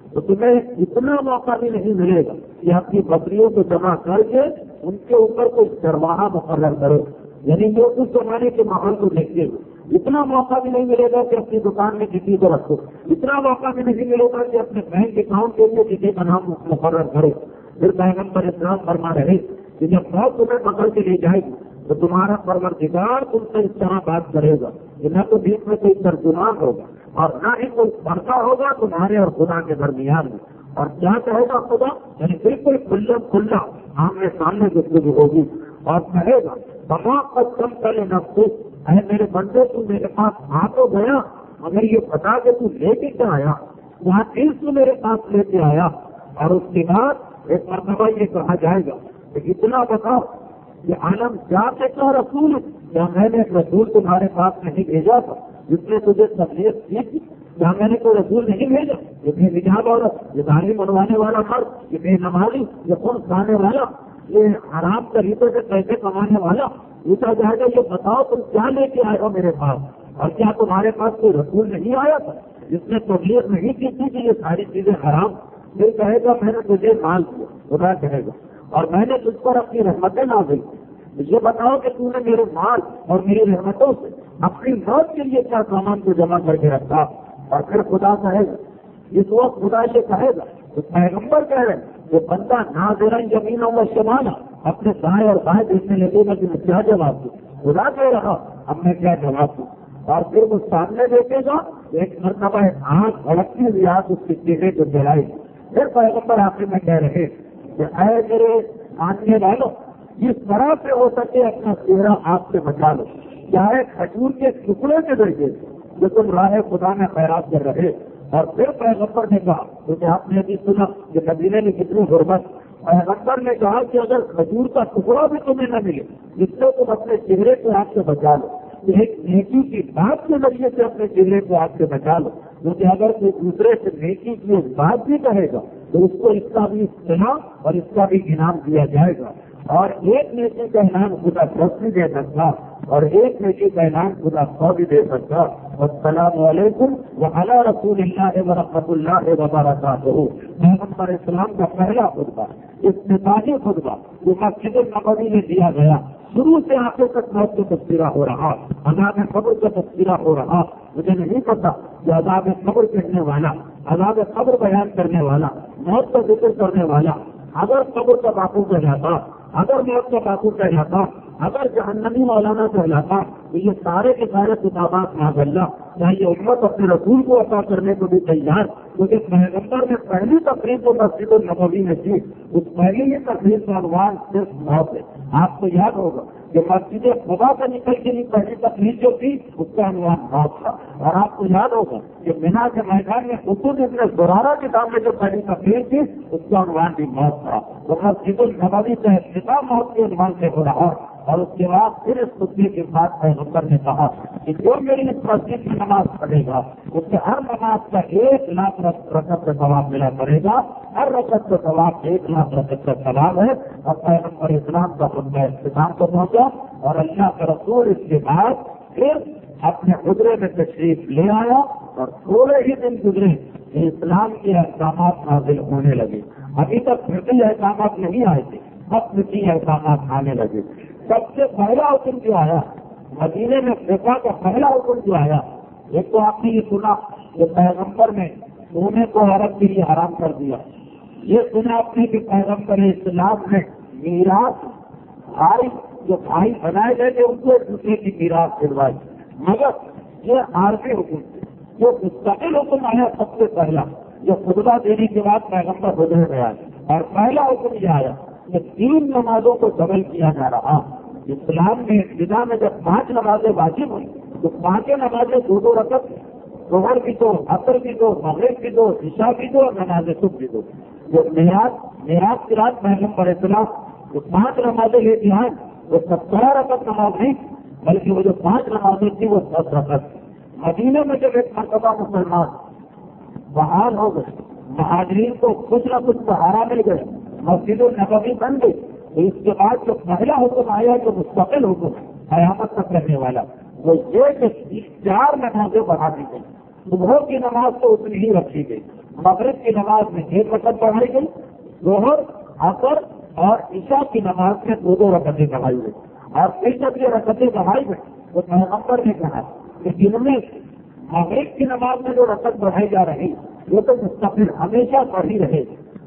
تو تمہیں اتنا موقع بھی نہیں ملے گا کہ اپنی بکریوں کو جمع کر کے ان کے اوپر کوئی چرواہا مقرر کرو، یعنی جو اس زمانے کے ماحول کو دیکھتے ہوئے اتنا موقع بھی نہیں ملے گا کہ اپنی دکان میں کسی کو رکھو، اتنا موقع بھی نہیں ملے گا کہ اپنے بینک اکاؤنٹ کے لیے کسی کا نام مقرر کرو۔ پھر پیغمبر اسلام فرما رہے کہ جب موت تمہیں پکڑ کے لے جائے گی تو تمہارا پروردگار تم سے اس طرح بات کرے گا کہ نہ تو بیچ میں کوئی ترجمان ہوگا اور نہ ہی کوئی پردہ ہوگا تمہارے اور خدا کے درمیان میں، اور کیا کہے گا خدا، یعنی بالکل کھلا کھلا آمنے سامنے گفتگو ہوگی اور کہے گا تمام قد کم کرے نفس، اے میرے بندے تو میرے پاس آ تو گیا مگر یہ بتا کہ تو لے کے کیا آیا، وہاں چیز تو میرے پاس لے کے آیا۔ اور اس کے بعد ایک مرتبہ یہ کہا جائے گا کہ اتنا بتاؤ یہ عالم کیا کہتا رسول، کیا میں نے ایک رسول تمہارے پاس نہیں بھیجا تھا جس نے تجھے تبلیغ کی تھی؟ کیا میں نے کوئی رسول نہیں بھیجا؟ یہ بے حجاب عورت، یہ داڑھی منوانے والا مرد، یہ بے نمازی، یہ خون کھانے والا، یہ حرام طریقے سے پیسے کمانے والا، پوچھا جائے گا یہ بتاؤ تم کیا لے کے آئے ہو میرے پاس، اور کیا تمہارے پاس کوئی رسول نہیں آیا تھا جس نے تبلیغ نہیں کی تھی کہ یہ ساری چیزیں حرام؟ پھر کہے گا میں نے تجھے مال دیا، خدا کہے گا، اور میں نے تجھ پر اپنی رحمتیں نازل کی، یہ بتاؤ کہ تو نے میرے مال اور میری رحمتوں سے اپنی موت کے لیے کیا سامان کو جمع کر کے رکھا؟ اور پھر خدا کہے گا، اس وقت خدا یہ کہے گا تو پیغمبر کہہ رہے ہیں وہ بندہ ناظرا یمینا و شمالا، اپنے دائیں اور بائیں دیکھنے لگے گا کہ میں کیا جواب دوں، خدا کہہ رہا اب میں کیا جواب دوں، اور پھر وہ سامنے دیکھے گا ایک مرتبہ آنکھ بھڑکتی ہوئی آنکھ اس کے چہرے کو جلائے گی۔ پھر پیغمبر آخر میں کہہ رہے کہ اے میرے ماننے والوں جس طرح سے ہو سکے اپنا چہرہ آپ سے بچا لو، چاہے کھجور کے ٹکڑے کے ذریعے جو تم راہ خدا میں خیرات کر رہے۔ اور پھر پیغمبر نے کہا کیونکہ آپ نے بھی سنا کہ مدینے میں کتنی غربت، پیغمبر نے کہا کہ اگر کھجور کا ٹکڑا بھی تمہیں نہ ملے جس سے تم اپنے چہرے کو آپ سے بچا لو، ایک نیکی کی بات کے ذریعے سے اپنے چہرے کو آپ سے بچا لو، کیونکہ اگر کوئی دوسرے سے نیکی کی ایک بات بھی کہے گا تو اس کو اس کا بھی استعمال اور اس کا بھی انعام دیا جائے گا، اور ایک نیکی کا انعام خدا دس بھی دے سکتا اور ایک نیکی کا انعام خدا سو بھی دے سکتا۔ السلام علیکم وعلی رسول اللہ ورحمۃ اللہ وبرکاتہ۔ پیغمبر اسلام کا پہلا خطبہ، افتتاحی خطبہ جو مسجد النبوی میں دیا گیا، شروع سے آخر تک موت کا تذکرہ ہو رہا، عذاب قبر کا تذکرہ ہو رہا۔ مجھے نہیں پتا کہ عذاب قبر کہنے والا، عذاب قبر بیان کرنے والا، موت کا ذکر کرنے والا اگر قبر کا باپو کہلاتا، اگر موت کا باپو کہلاتا، اگر جہنمی مولانا کہلاتا تو یہ سارے کے سارے کتابات ماشاءاللہ چاہیے امت اپنے رسول کو عطا کرنے کو بھی تیار، کیونکہ پیغمبر نے پہلی تقریب کو مسجد النبوی میں کی، اس پہلی ہی تقریب کا عنوان صرف موت ہے۔ آپ کو یاد ہوگا کہ مسجد خدا سے نکل کے لیے پہلی تقریب جو تھی اس کا عنوان موت تھا، اور آپ کو یاد ہوگا کہ مینا کے میدان میں خود ابن زرارہ کے سامنے جو پہلی تقریب تھی اس کا عنوان بھی موت تھا۔ وہ مسجد النبوی سے افتتاح موت کے عنوان سے ہو رہا، اور اس کے بعد پھر اس خطبے کے بعد پیغمبر نے کہا کہ جو میری اس مسجد کی نماز پڑھے گا اس کے ہر نماز کا ایک لاکھ رکعت کا ثواب ملا کرے گا، ہر رکعت کا ثواب ایک لاکھ رکعت کا ثواب ہے۔ اور پیغمبر اسلام کا خطبہ اختتام کو پہنچا اور اللہ کا رسول اس کے بعد پھر اپنے خطبے میں تشریف لے آیا، اور تھوڑے ہی دن گزرے کہ اسلام کے احکامات نازل ہونے لگے۔ ابھی تک فقہی احکامات نہیں آئے تھے، اب فقہی احکامات آنے لگے۔ سب سے پہلا حکم جو آیا مدینے میں فقہ کا پہلا حکم جو آیا، ایک تو آپ نے یہ سنا کہ پیغمبر نے سونے کو عورت کے لیے حرام کر دیا، یہ سنا آپ نے کہ پیغمبر اسلام نے میراث بھائی جو بھائی بنائے گئے تھے ان کو ایک دوسرے کی میراث دلوائی، مگر یہ عارضی حکم جو مستقل حکم آیا سب سے پہلا جو خطبہ دینے کے بعد پیغمبر بدل گیا، اور پہلا حکم یہ آیا کہ تین نمازوں کو ڈبل کیا جا رہا۔ اسلام میں ابتدا میں جب پانچ نمازیں واجب ہوئی تو پانچوں نمازیں دو دو رکعت، ظہر کی دو، عصر کی دو، مغرب کی دو، عشاء کی دو، اور نماز صبح کی دو۔ جو میراث میراث کی رات پیغمبر اسلام جو پانچ نمازیں لے کے آئے وہ سترہ رکعت نماز نہیں بلکہ وہ جو پانچ نمازیں تھی وہ دس رکعت۔ مدینے میں جب ایک مرتبہ مسلمان بحال ہو گئے، مہاجرین کو کچھ نہ کچھ سہارا مل گئے، مسجد النبوی بن گئی، تو اس کے بعد جو پہلا حکم آیا جو مستقل حکم قیامت تک رہنے والا وہ یہ کہ چار نمازیں بڑھا دی گئی، صبح کی نماز تو اتنی ہی رکھی گئی، مغرب کی نماز میں ایک رکعت پڑھائی گئی، ظہر، عصر اور عشاء کی نماز میں دو دو رکعتیں پڑھائی گئی. اور پھر جب یہ رکعتیں پڑھائی گئی تو پیغمبر نے کہا کہ جن میں مغرب کی نماز میں جو رکعت پڑھائی جا رہی وہ تو مستقل ہمیشہ پڑھی رہے.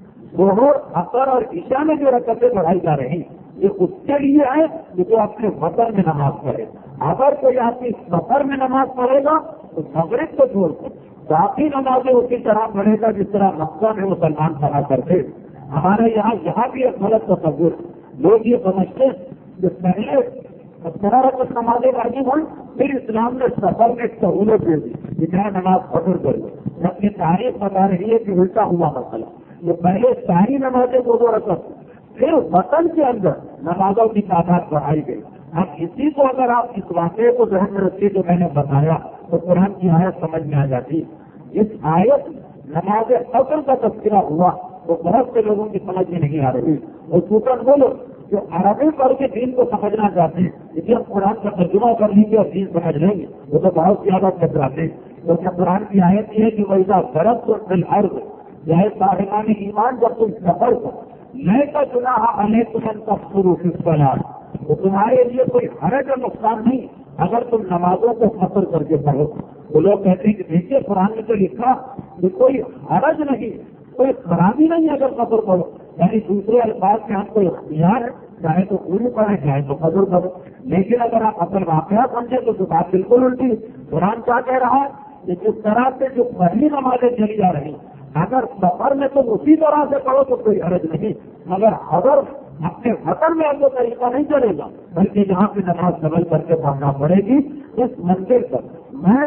ظہر، عصر اور عشاء میں جو رکعتیں پڑھائی جا رہی یہ اس کے لیے ہے جو اپنے وطن میں نماز پڑھے. اگر کوئی آپ کی سفر میں نماز پڑھے گا تو مغرب کو چھوڑ کر باقی نمازیں اسی طرح پڑھے گا جس طرح مکہ میں مسلمان پڑھا کرتے. ہمارے یہاں یہاں بھی ایک غلط تصور، لوگ یہ سمجھتے کہ پہلے پندرہ رکعت نمازیں واجب ہوئی، پھر اسلام نے سفر میں سہولت دے دی کہ میں نماز فجر کر لوں. جبکہ تاریخ بتا رہی ہے کہ الٹا ہوا مسئلہ. یہ پہلے ساری نمازیں دو دو رکعت، پھر وطن کے اندر نمازوں کی تعداد بڑھائی گئی. اب اسی کو اگر آپ اس واقعے کو ذہن میں رکھیے جو میں نے بتایا تو قرآن کی آیت سمجھ میں آ جاتی. اس آیت نماز فجر کا تذکرہ ہوا تو بہت سے لوگوں کی سمجھ میں نہیں آ رہی. اور سوچن بولو جو عربی پڑھ کے دین کو سمجھنا چاہتے ہیں اسی ہم قرآن کا ترجمہ کر لیں گے اور دین سمجھ لیں گے وہ تو بہت زیادہ کتراتے ہیں. کیونکہ قرآن کی آیت یہ ہے کہ ویسا غرض تو بالعرض چاہے صاحبان ایمان جب تم سفر کو نئے کا چناح علیکم ان تقصروا فی الصلاۃ تو تمہارے لیے کوئی حرج اور نقصان نہیں اگر تم نمازوں کو قصر کر کے پڑھو. وہ لوگ کہتے ہیں کہ دیکھیے قرآن میں تو لکھا کہ کوئی حرج نہیں، کوئی خرابی نہیں اگر قصر پڑھو. یعنی دوسرے الفاظ میں ہم کو اختیار ہے، چاہے تو پوری پڑھے چاہے تو قصر کرو. لیکن اگر آپ اصل واقعہ سمجھے تو تو بات بالکل الٹی. قرآن کیا کہہ رہا ہے کہ جس طرح سے جو پہلی نمازیں چلی جا رہی اگر سفر میں تم اسی طرح سے پڑھو تو کوئی حرج نہیں، مگر اگر اپنے وطن میں اب وہ طریقہ نہیں چلے گا بلکہ جہاں پہ نماز ڈبل کر کے پڑھنا پڑے گی. اس منزل پر میں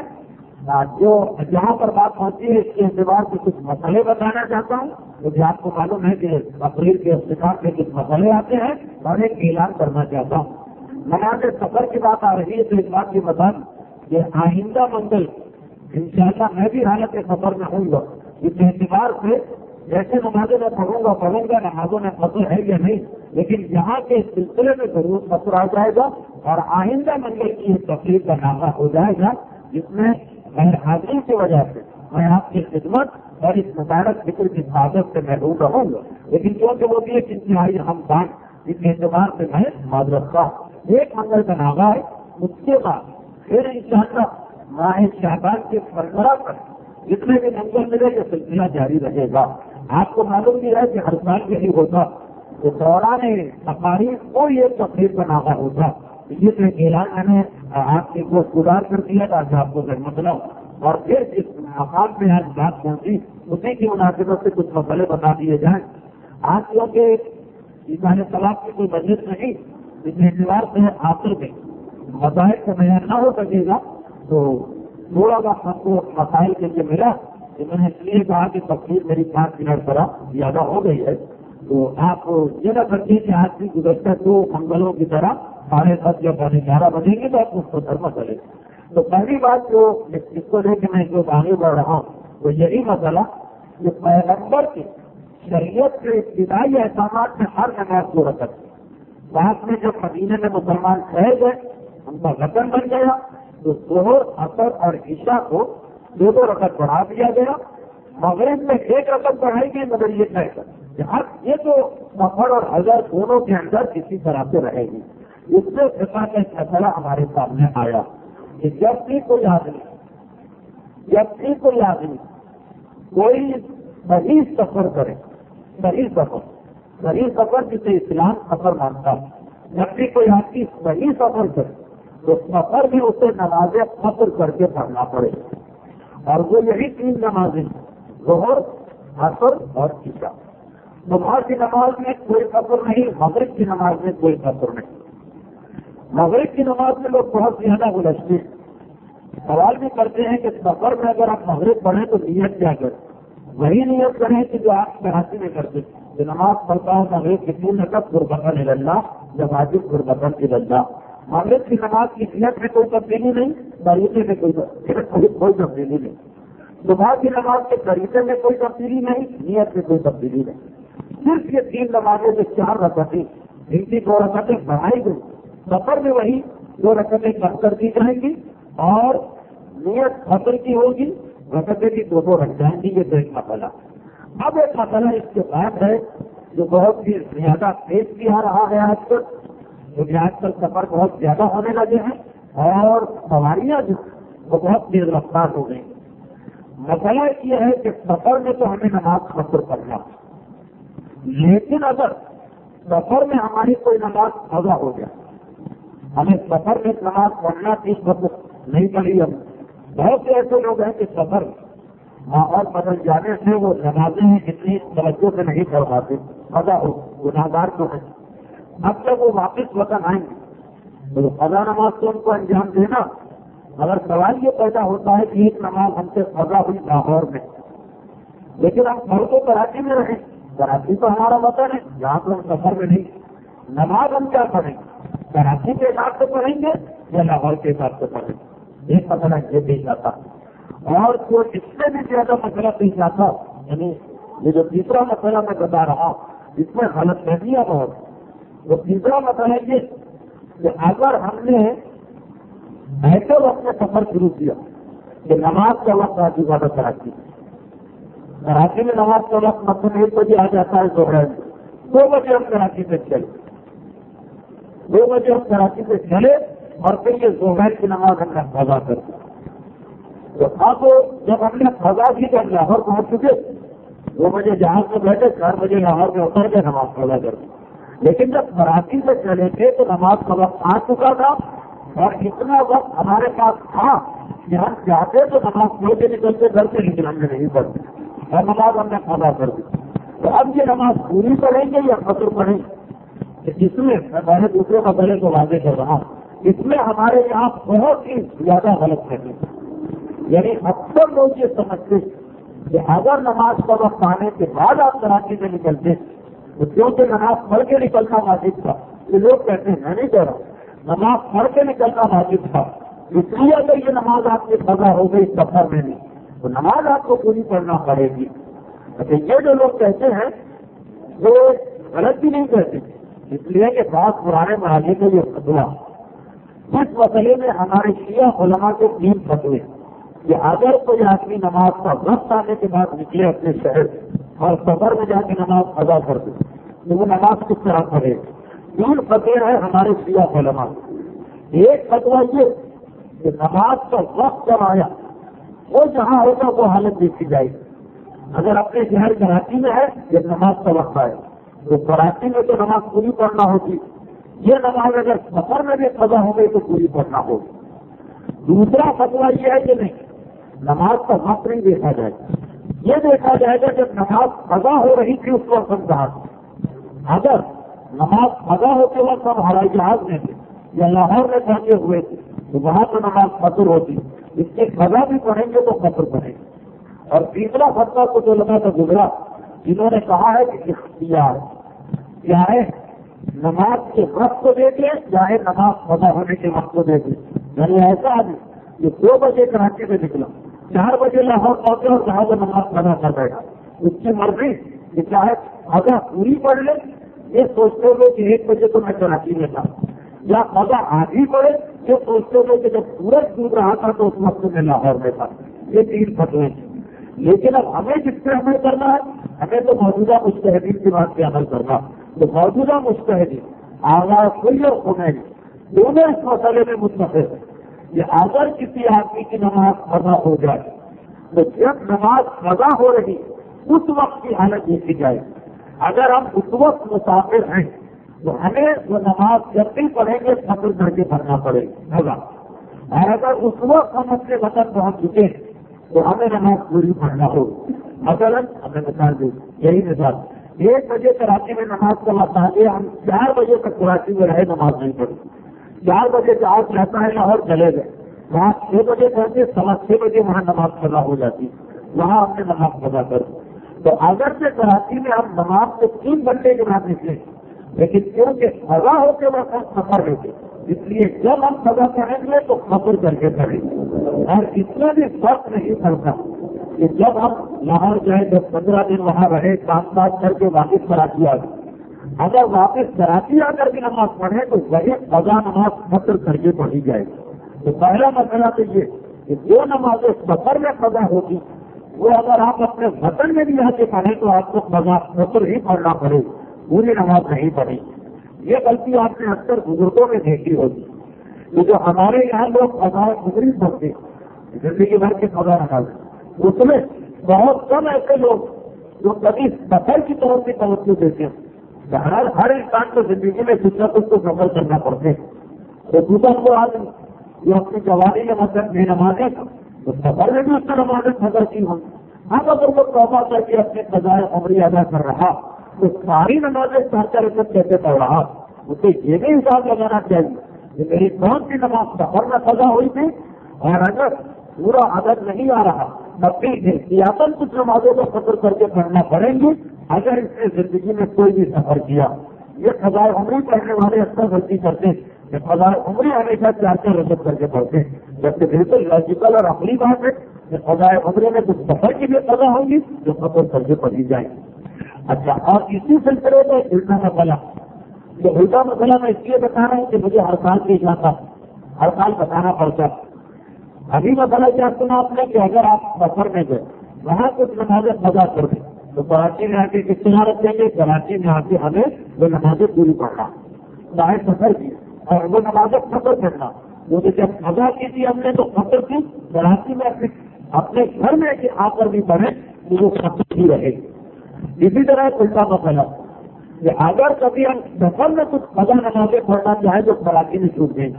جو جہاں پر بات پہنچی ہے اس کے اعتبار سے کچھ مسئلے بتانا چاہتا ہوں. کیونکہ آپ کو معلوم ہے کہ تقریر کے اختتام میں کچھ مسئلے آتے ہیں اور ایک اعلان کرنا چاہتا ہوں. نماز سفر کی بات آ رہی ہے تو اس بات کی بتا کہ آئندہ منزل انشاءاللہ میں بھی حالت سفر میں ہوں گا. اس اعتبار سے جیسے نمازیں میں پڑھوں گا پڑھوں گا نمازوں میں قصر ہے یا نہیں، لیکن یہاں کے سلسلے میں ضرور قصر آ جائے گا اور آئندہ منزل کی ایک تقریر کا نامہ ہو جائے گا جس میں غیر حاضری کی وجہ سے میں آپ کی خدمت اور اس مبارک فکر کی حفاظت سے محروم رہوں گا. لیکن کیونکہ وہ بھی ایک انتہائی اہم بات اس اعتبار سے میں معذرت کا ایک منزل کا نامہ ہے. اس کے بعد پھر انشاءاللہ ماہ شعبان کے سربراہ پر جتنے بھی منزل ملے یہ سلسلہ جاری رہے گا. آپ کو معلوم بھی ہے کہ ہر سال یہی ہوتا تو دوران تقاریر کوئی ایک تقریر کا نامہ ہوتا. یہ تو ایک اعلان میں نے آپ کے کو گزار کر دیا تاکہ آپ کو ذہن لاؤ. اور پھر جس مقام پہ آج بات پہنچی اسی کی مناسبت سے کچھ مسئلے بتا دیے جائیں. آج کیونکہ ایمان طلاق کی کوئی مجلس نہیں اس اعتبار سے آخر میں مسائل کا بیان نہ ہو سکے گا تو تھوڑا سا ہم کو مسائل کے لیے ملا کہ میں نے اس لیے کہا کہ تقریر میری پانچ منٹ طرح زیادہ ہو گئی ہے تو آپ یہ نہ کرتے کہ آج بھی گزشتہ دو منگلوں کی طرح ساڑھے دس یا پونے گیارہ بجیں گے تو آپ اس کو دھرم چلے. تو پہلی بات جو اس کو لے کے میں جو آگے بڑھ رہا ہوں وہ یہی مسئلہ کہ پیغمبر کی شریعت کے ابتدائی احکامات میں ہر نماز کو رکھا. بعد میں جب مدینے میں مسلمان ٹھہر گئے ان کا وطن بن گیا تو ظہر عصر اور عشاء کو دو دو رکعت بڑھا دیا گیا. مغرب میں ایک رکعت بڑھائی گئی مگر یہ طے کر یہ تو سفر اور حضر دونوں کے اندر کسی طرح سے رہے گی. اس سے فقہ کا فیصلہ ہمارے سامنے آیا کہ جب بھی کوئی آدمی جب بھی کوئی آدمی کوئی صحیح سفر کرے صحیح سفر صحیح سفر جسے اسلام سفر مانتا ہے جب بھی کوئی آدمی صحیح سفر کرے تو سفر بھی اسے نمازیں قصر کر کے پڑھنا پڑے. اور وہ یہی تین نمازیں ظہر عصر اور عشاء. صبح کی نماز میں کوئی قصر نہیں، مغرب کی نماز میں کوئی قصر نہیں. مغرب کی نماز میں لوگ بہت زیادہ گلجتے ہیں، سوال بھی کرتے ہیں کہ سفر میں اگر آپ مغرب پڑھیں تو نیت کیا کریں. وہی نیت کریں کہ جو آپ کراچی میں کرتے کہ نماز پڑھتا ہے مغرب کی تین رکعت قربتاً اللہ جب واجب قربتاً اللہ. مغرب کی نماز کی نیت میں کوئی تبدیلی نہیں، طریقے میں کوئی کوئی تبدیلی نہیں. صبح کی نماز کے طریقے میں کوئی تبدیلی نہیں، نیت میں کوئی تبدیلی نہیں. صرف یہ تین نمازیں جو چار رکعتیں ان کی دو رکعتیں بڑھائی گئی. سفر میں وہی دو رکعتیں کم کر دی جائیں گی اور نیت فطر کی ہوگی وقت کی دو دو رکھ جائیں گی، یہ تو ایک مسئلہ۔ اب ایک مسئلہ اس کے بعد ہے جو بہت ہی زیادہ تیز بھی آ رہا ہے آج کل، کیونکہ آج کل سفر بہت زیادہ ہونے لگے ہیں اور سواریاں جو وہ بہت تیز رفتار ہو گئی۔ مسئلہ یہ ہے کہ سفر میں تو ہمیں نماز قصر کرنا، لیکن اگر سفر میں ہماری کوئی نماز قضا ہو جائے، ہمیں سفر میں نماز پڑھنا تھی، نہیں پڑھی ہم، بہت سے ایسے لوگ ہیں کہ سفر ماحول بدل جانے سے وہ نمازیں اتنی توجہ سے نہیں پڑھ پاتے، قضا ہو، گناہگار تو ہے۔ اب جب وہ واپس وطن آئیں گے تو قضا نماز تو ان کو انجام دینا، مگر سوال یہ پیدا ہوتا ہے کہ ایک نماز ہم سے قضا ہوئی لاہور میں، لیکن ہم گھر کو کراچی میں رہیں، کراچی تو ہمارا وطن ہے، جہاں تو ہم سفر میں نہیں، نماز ہم کیا پڑھیں گے؟ کراچی کے حساب سے پڑھیں گے یا لاہور کے حساب سے پڑھیں گے؟ ایک مسئلہ یہ پیش آتا، اور جو اس سے بھی زیادہ مسئلہ پیش آتا، یعنی یہ جو تیسرا مسئلہ میں بتا رہا اس میں غلط فہمیاں بہت۔ وہ تیسرا مسئلہ یہ کہ اگر ہم نے ایسے وقت میں سفر شروع کیا کہ نماز کا وقت آ چکا تھا کراچی کراچی میں نماز کا وقت مطلب ایک بجے آ جاتا ہے دوپہر میں، دو بجے ہم کراچی سے چلے دو بجے ہم کراچی سے چلے اور پھر یہ دوپہر کی نماز ہم نے قضا کر دی، تو اب جب ہم نے قضا کی جب لاہور پہنچ چکے، دو بجے جہاز میں بیٹھے، چار بجے لاہور میں اتر کے نماز قضا کر دی، لیکن جب کراچی سے چلے تھے تو نماز کا وقت آ چکا تھا اور اتنا وقت ہمارے پاس تھا کہ ہم چاہتے تو نماز پڑھ کے نکلتے گھر سے، لیکن ہم نے نہیں پڑھتی اور نماز ہم نے قضا کر دی۔ تو اب یہ نماز پوری پڑھیں گے یا قصر پڑھیں گے؟ اس میں میں دوسرے مسئلے کو واضح کر رہا ہوں، اس میں ہمارے یہاں بہت ہی زیادہ غلط فہمی، یعنی اکثر لوگ یہ سمجھتے کہ اگر نماز کا وقت آنے کے بعد آپ کراچی سے نکلتے تو کیونکہ نماز پڑھ کے نکلنا واجب تھا، یہ لوگ کہتے ہیں، میں نہیں کہہ رہا، نماز پڑھ کے نکلنا واجب تھا، اس لیے اگر یہ نماز آپ کی قضا ہو گئی سفر میں نہیں تو نماز آپ کو پوری پڑھنا پڑے گی۔ اچھا، یہ جو لوگ کہتے ہیں وہ غلط بھی نہیں کہتے، اس لیے کہ بات پرانے مرحلے کے یہ فتویٰ، اس مسئلے میں ہمارے شیعہ علماء کے تین فتوے کہ اگر کوئی آدمی نماز کا وقت آنے کے بعد نکلے اپنے شہر اور سفر میں جا کے نماز ادا کر دے تو وہ نماز کس طرح پڑھے؟ تین فتوے ہیں ہمارے شیعہ علماء۔ ایک فتویٰ یہ کہ نماز کا وقت جب آیا وہ جہاں ہوگا وہ حالت دیکھی جائے گی، اگر اپنے شہر کراچی میں ہے جب نماز کا وقت آئے تو کراچی میں تو نماز پوری پڑھنا ہوگی، یہ نماز اگر سفر میں بھی قضا ہو گئی تو پوری پڑھنا ہوگی۔ دوسرا فتویٰ یہ ہے کہ نہیں، نماز کا وقت نہیں دیکھا جائے گا، یہ دیکھا جائے گا جب نماز قضا ہو رہی تھی اس وقت ہم کہاں تھے۔ اگر نماز قضا ہوتے وقت ہم ہوائی جہاز میں تھے یا لاہور میں پہنچے ہوئے تھے تو وہاں تو نماز قصر ہوتی، اس کے قضا بھی پڑھیں گے تو قصر پڑھیں گے۔ اور تیسرا فتویٰ کچھ علماء کا گزرا جنہوں نے کہا ہے کہ اختیار کیا ہے، نماز کے وقت کو دیکھ لیں چاہے نماز قضا ہونے کے وقت کو دیکھ لیں، یعنی ایسا آدمی کہ دو بجے کراچی میں نکلا، چار بجے لاہور پہنچے اور جہاں سے نماز قضا کر بیٹھا، اس کی مرضی کہ چاہے قضا پوری پڑھ لے، یہ سوچتے ہوئے کہ ایک بجے تو میں کراچی میں تھا، یا قضا آدھی پڑے یہ سوچتے ہوئے کہ جب سورج ڈوب رہا تھا تو اس وقت میں لاہور میں تھا۔ یہ تین فتوے ہیں، لیکن اب ہمیں جس پہ عمل کرنا ہے ہمیں تو موجودہ مجتہدین کی بات پہ عمل کرنا، تو موجودہ مجتہدین آغاز ہوئی اور خمینی دونوں اس مسئلے میں متفق ہیں کہ اگر کسی آدمی کی نماز قضا ہو جائے تو جب نماز قضا ہو رہی اس وقت کی حالت دیکھی جائے، اگر ہم اس وقت مسافر ہیں تو ہمیں وہ نماز جب بھی پڑھیں گے سفر کر کے پڑھنا پڑے گا، اور اگر اس وقت ہم اپنے وطن پہنچ چکے تو ہمیں نماز پوری پڑھنا ہوگی۔ مثلاً ہمیں مثال دی، یہی مثال، ایک بجے کراچی میں نماز کا وقت آ گیا، ہم چار بجے تک کراچی میں رہے نماز نہیں پڑھی، چار بجے جہاز رہتا ہے لاہور چلے گئے، وہاں چھ بجے پہنچے، سوا چھ بجے وہاں نماز قضا ہو جاتی، وہاں ہم نے نماز قضا کر دی۔ تو اگر سے کراچی میں ہم نماز کو تین گھنٹے کے بعد نکلے، لیکن کیونکہ قضا ہو کے وقت ہم سفر ہوتے اس لیے جب ہم قضا کریں گے تو سفر کر کے کریں گے، اور اس میں بھی فرق نہیں پڑتا کہ جب ہم لاہور جائیں دس پندرہ دن وہاں رہے، کام کاج کر کے واپس کراچی آ گئے، اگر واپس کراچی آ کر کے نماز پڑھیں تو وہی قضا نماز مطلب کر کے پڑھی جائے گی۔ تو پہلا مسئلہ تو یہ کہ جو نمازیں سفر میں قضا ہوگی وہ اگر آپ اپنے وطن میں بھی یہاں سے پڑھیں تو آپ کو قضا سفر ہی پڑھنا پڑے، پوری نماز نہیں پڑھیں۔ یہ غلطی آپ نے اکثر بزرگوں میں دیکھی ہوگی کہ جو ہمارے یہاں لوگ قضا عمری پڑھتے زندگی بھر کے قضا نماز، اس میں بہت کم ایسے لوگ جو کبھی سفر کی طرف بھی توجہ دیتے ہیں۔ ہر ہر انسان کو زندگی میں کچھ نہ کچھ کو سفر کرنا پڑتے ہیں۔ خصوصاً وہ آدمی جو اپنی جوانی میں مطلب بے نمازیں تو سفر میں بھی اس کا نمازیں سفر کی ہوں۔ اب اگر وہ توبہ کر کے اپنے قضائے عمری ادا کر رہا تو ساری نمازیں چار چار رکعت کیسے پڑھ رہا، اسے یہ بھی حساب لگانا چاہیے کہ میری کون سی نماز سفر میں قضا ہوئی تھی، اور اگر پورا عدد نہیں آ رہا تب بھی احتیاطاً کچھ نمازوں کو سفر کر کے پڑھنا پڑیں گی اگر اس نے زندگی میں کوئی بھی سفر کیا۔ یہ قضائے عمری پڑھنے والے اکثر غلطی کرتے ہیں کہ قضائے عمری ہمیشہ چار چار رکعت کر کے پڑھتے ہیں، جبکہ بالکل لاجیکل اور عقلی بات ہے کہ قضائے عمری میں کچھ سفر کی بھی قضا ہوگی جو سفر کر کے پڑھی جائے۔ اچھا، اور اسی سلسلے میں الٹا مسئلہ، یہ الٹا مسئلہ میں اس لیے بتا رہا ہوں کہ مجھے ہر سال کے جاتا ہر سال بتانا پڑتا۔ ابھی مسئلہ کیا سنا آپ نے کہ اگر آپ سفر میں گئے وہاں کچھ نمازیں قضا کر دیں تو کراچی میں آ کے کس طرح رکھیں گے؟ کراچی میں آ کے ہمیں وہ نمازیں پوری پڑھنا، چاہے سفر کی، اور وہ نمازیں سفر کرنا، کیونکہ جب قضا کی تھی ہم نے تو سفر کی، کراچی میں اپنے گھر میں آ کر بھی پڑھیں تو وہ سفر ہی رہے۔ اسی طرح الٹا مسئلہ کہ اگر کبھی ہم سفر میں کچھ قضا نمازیں پڑھنا چاہیں تو کراچی میں چھوٹ گئیں۔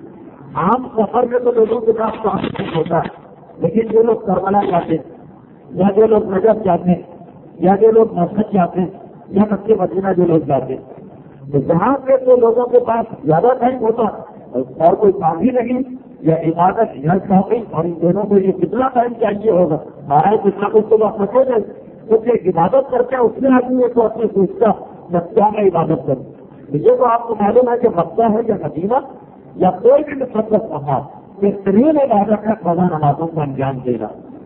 عام سفر میں تو لوگوں کے پاس کافی ہوتا ہے، لیکن جو لوگ کربلا جاتے ہیں یا جو لوگ نجف جاتے ہیں یا جو لوگ مسجد جاتے ہیں یا مکہ مدینہ جو لوگ جاتے ہیں، تو جہاں پہ تو لوگوں کے پاس زیادہ ٹائم ہوتا اور کوئی کام ہی نہیں یا عبادت یا شاپنگ، اور ان دونوں کو یہ کتنا ٹائم چاہیے ہوگا، ہمارا کتنا کچھ تو وقت بچے گا، کیونکہ عبادت کرتے ہیں اس میں آدمی ہے تو اپنی سوچتا مکہ میں عبادت کرتے۔ یہ تو آپ کو معلوم ہے کہ مکہ ہے یا مدینہ یا کوئی بھی مقدس مقام بہترین عبادت ہے قضا نمازوں کو انجام دینا۔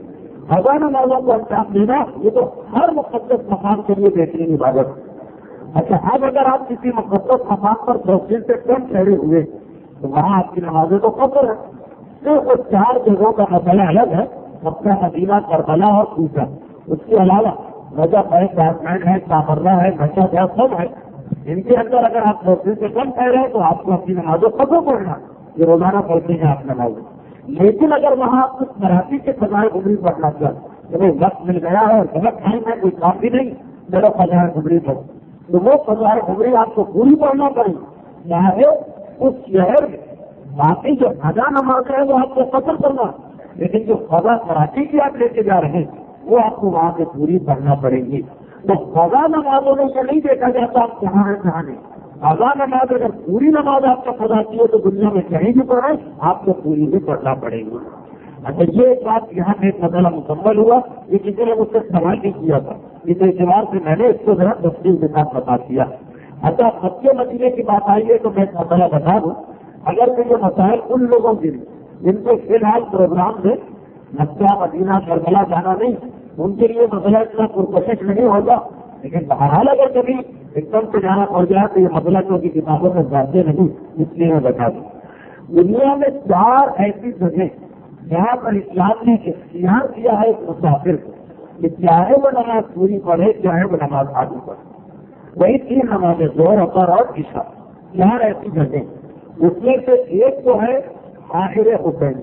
قضا نمازوں کو انجام دینا یہ تو ہر مقدس مقام کے لیے بہترین عبادت ہے۔ اچھا، اب اگر آپ کسی مقدس مقام پر دس دن سے کم ٹھہرے ہوئے تو وہاں آپ کی نمازیں تو قصر ہے۔ صرف وہ چار جگہوں کا مسئلہ الگ ہے، مکہ، مدینہ، کربلا اور کوفہ۔ اس کے علاوہ نجف ہے، کاشمیر ہے، سامرا ہے، مشہد ہے، سب ہے۔ ان کے اندر اگر آپ دس دن سے کم ٹھہرے تو آپ کو اپنی نمازوں قصر پڑھنا، یہ روزانہ پڑھتے ہیں آپ نمازیں۔ لیکن اگر وہاں آپ کچھ مراٹھی کے قضائے عمری پڑھنا چاہتے کہ وقت مل گیا ہے اور غلط ٹائم ہے، کوئی کام بھی نہیں، میرا قضائے عمری پڑھو، تو وہ قضائے عمری آپ کو پوری پڑھنا پڑے، چاہے اس شہر میں باقی جو قضا نماز ہے وہ آپ کو قصر کرنا، لیکن جو قضا مراٹھی کی آپ لے کے جا رہے ہیں وہ آپ کو وہاں سے پوری پڑھنا پڑے گی۔ تو قضا نمازوں میں یہ نہیں دیکھا جاتا آپ کہاں ہیں کہاں نہیں۔ قضا نماز اگر پوری نماز آپ کا قضا کی ہے تو دنیا میں کہیں بھی پڑھے آپ کو پوری بھی پڑھنا پڑے گی۔ اچھا، یہ ایک بات یہاں میں مسئلہ مکمل ہوا، یہ کسی نے مجھ سے سوال بھی کیا تھا، اس اعتبار سے میں نے اس کو ذرا تفصیل کے ساتھ بتا دیا۔ اچھا، مکہ مدینے کی بات آئی ہے تو میں ایک مسئلہ بتا دوں، اگر کہ یہ مسائل ان لوگوں کے لیے جن کو فی الحال پروگرام میں مکہ مدینہ کربلا جانا نہیں، ان کے لیے مسئلہ اتنا پرکشش نہیں ہوگا، لیکن بہرحال اگر کبھی ایک دم سے جانا پڑ جائے تو یہ مسئلہ کیونکہ کتابوں میں جاتے نہیں، اس لیے میں بتا دوں۔ دنیا میں چار ایسی جگہیں جہاں پر اسلام نے اختیار کیا ہے ایک مسافر کو کہ چاہے وہ نماز پوری پڑھے چاہے وہ نماز آدھی پڑھے، وہی تین نمازیں ظہر، عصر اور عشاء، چار ایسی جگہیں، اس میں سے ایک تو ہے آخر حسین،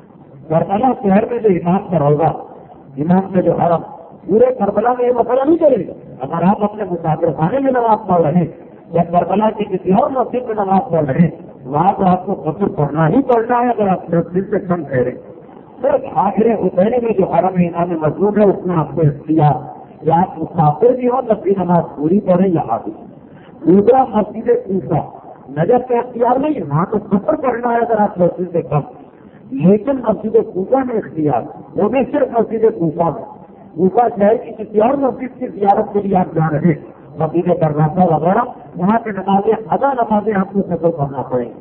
کربلا شہر میں جو امام کا روزہ، امام کا جو حرم، پورے کربلا میں یہ مسئلہ نہیں چلے گا۔ اگر آپ اپنے مسافر خانے میں نماز پڑھ رہے ہیں یا کربلا کی کسی اور مسجد میں نماز پڑھ رہے ہیں، وہاں تو آپ کو قصر پڑھنا ہی پڑنا ہے اگر آپ دس دن سے کم ٹھہرے۔ صرف آخر حسین میں جو حرم امام مسجود ہے اس میں آپ کو اختیار، یا آپ مسافر بھی ہو تب بھی نماز پوری پڑھیں یا آدھی۔ دوسرا مسجد کوفہ، نجف کا اختیار نہیں، وہاں تو قصر پڑھنا ہے اگر آپ دس دن سے کم، لیکن مسجد کوفہ میں اختیار، وہ بھی صرف مسجد کوفہ میں، کوفہ شہر کی کسی اور مسجد کی زیارت کے لیے آپ جا رہے ہیں، مسجد درگاہ وغیرہ، وہاں پہ نمازیں ادا نمازیں آپ کو سفر کرنا پڑیں گی۔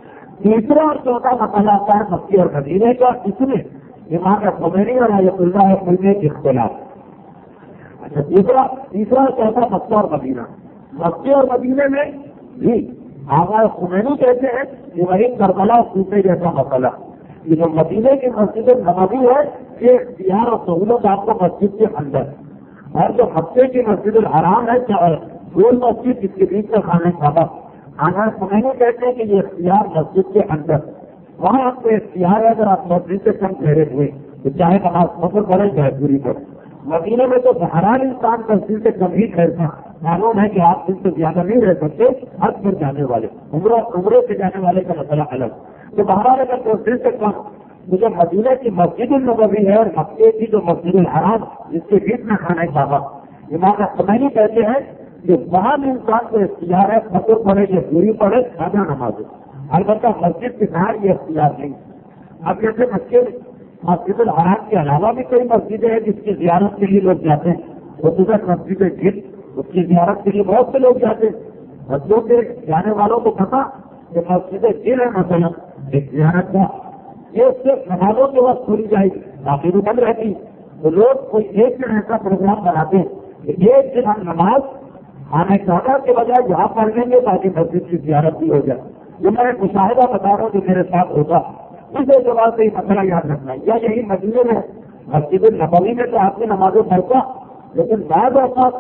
تیسرا اور چوتھا مسئلہ آتا ہے مکی اور مدینے کا، اس میں امام خمینی اور آیت اللہ خمینی کے اختلاف۔ اچھا، تیسرا تیسرا چوتھا مکہ اور مدینہ، مکہ اور مدینے میں بھی آغاز خمینی کہتے ہیں کہ وہی کربلا اور کوفے جیسا مسئلہ، یہ جو مدینے کی مسجد نبوی ہے یہ اختیار اور سہولت آپ کو مسجد کے اندر، اور جو ہفتے کی مسجد الحرام ہے گول مسجد جس کے بیچ میں خانہ کعبہ، آنا سنیں کہتے ہیں کہ یہ اختیار مسجد کے اندر، وہاں آپ کو اختیار ہے اگر آپ مسجد سے کم ٹھہرے ہوئے تو چاہے نماز فجر پڑھے چاہے پوری پڑھے۔ مدینے میں تو بہرحال انسان مسجد سے کم ہی ٹھہرتا، معلوم ہے کہ آپ دن سے زیادہ نہیں رہ سکتے، حج پر جانے والے عمرہ عمرے سے جانے والے کا مسئلہ الگ، تو بہرحال اگر مسجد سے کم، مجھے مدینے کی مسجد النبوی ہے اور مکے کی جو مسجد الحرام جس کے بیچ میں خانہ کعبہ، امام خمینی کہتے ہیں کہ وہاں بھی انسان کو اختیار ہے فجر پڑھے یا پوری پڑھے آدھا نماز، البتہ مسجد کے باہر یہ اختیار نہیں۔ اب جیسے مکے مسجد الحرام کے علاوہ بھی کئی مسجدیں ہیں جس کی زیارت کے لیے لوگ جاتے ہیں، وہ دوسرا مسجد گل اس کی زیارت کے لیے بہت سے لوگ جاتے ہیں، بچوں کے جانے والوں کو پتا کہ مسجد گل ہے مثلا ایک زیارت کا، یہ صرف نمازوں کے وقت کھولی جائے گی، باقی بھی بند رہتی، تو لوگ کوئی ایک دن ایسا پروگرام بناتے ہیں کہ ایک دن ہم نماز خانہ کعبہ کے بجائے یہاں پڑھ لیں گے تاکہ مسجد کی زیارت بھی ہو جائے۔ جو میں ایک مشاہدہ بتا رہا ہوں جو میرے ساتھ ہوتا، اس اعتبار سے یہ مسئلہ یاد رکھنا ہے، یا یہی مدینے میں مسجد النبوی میں تو آپ کی نمازیں پڑھتا، لیکن بعض اوقات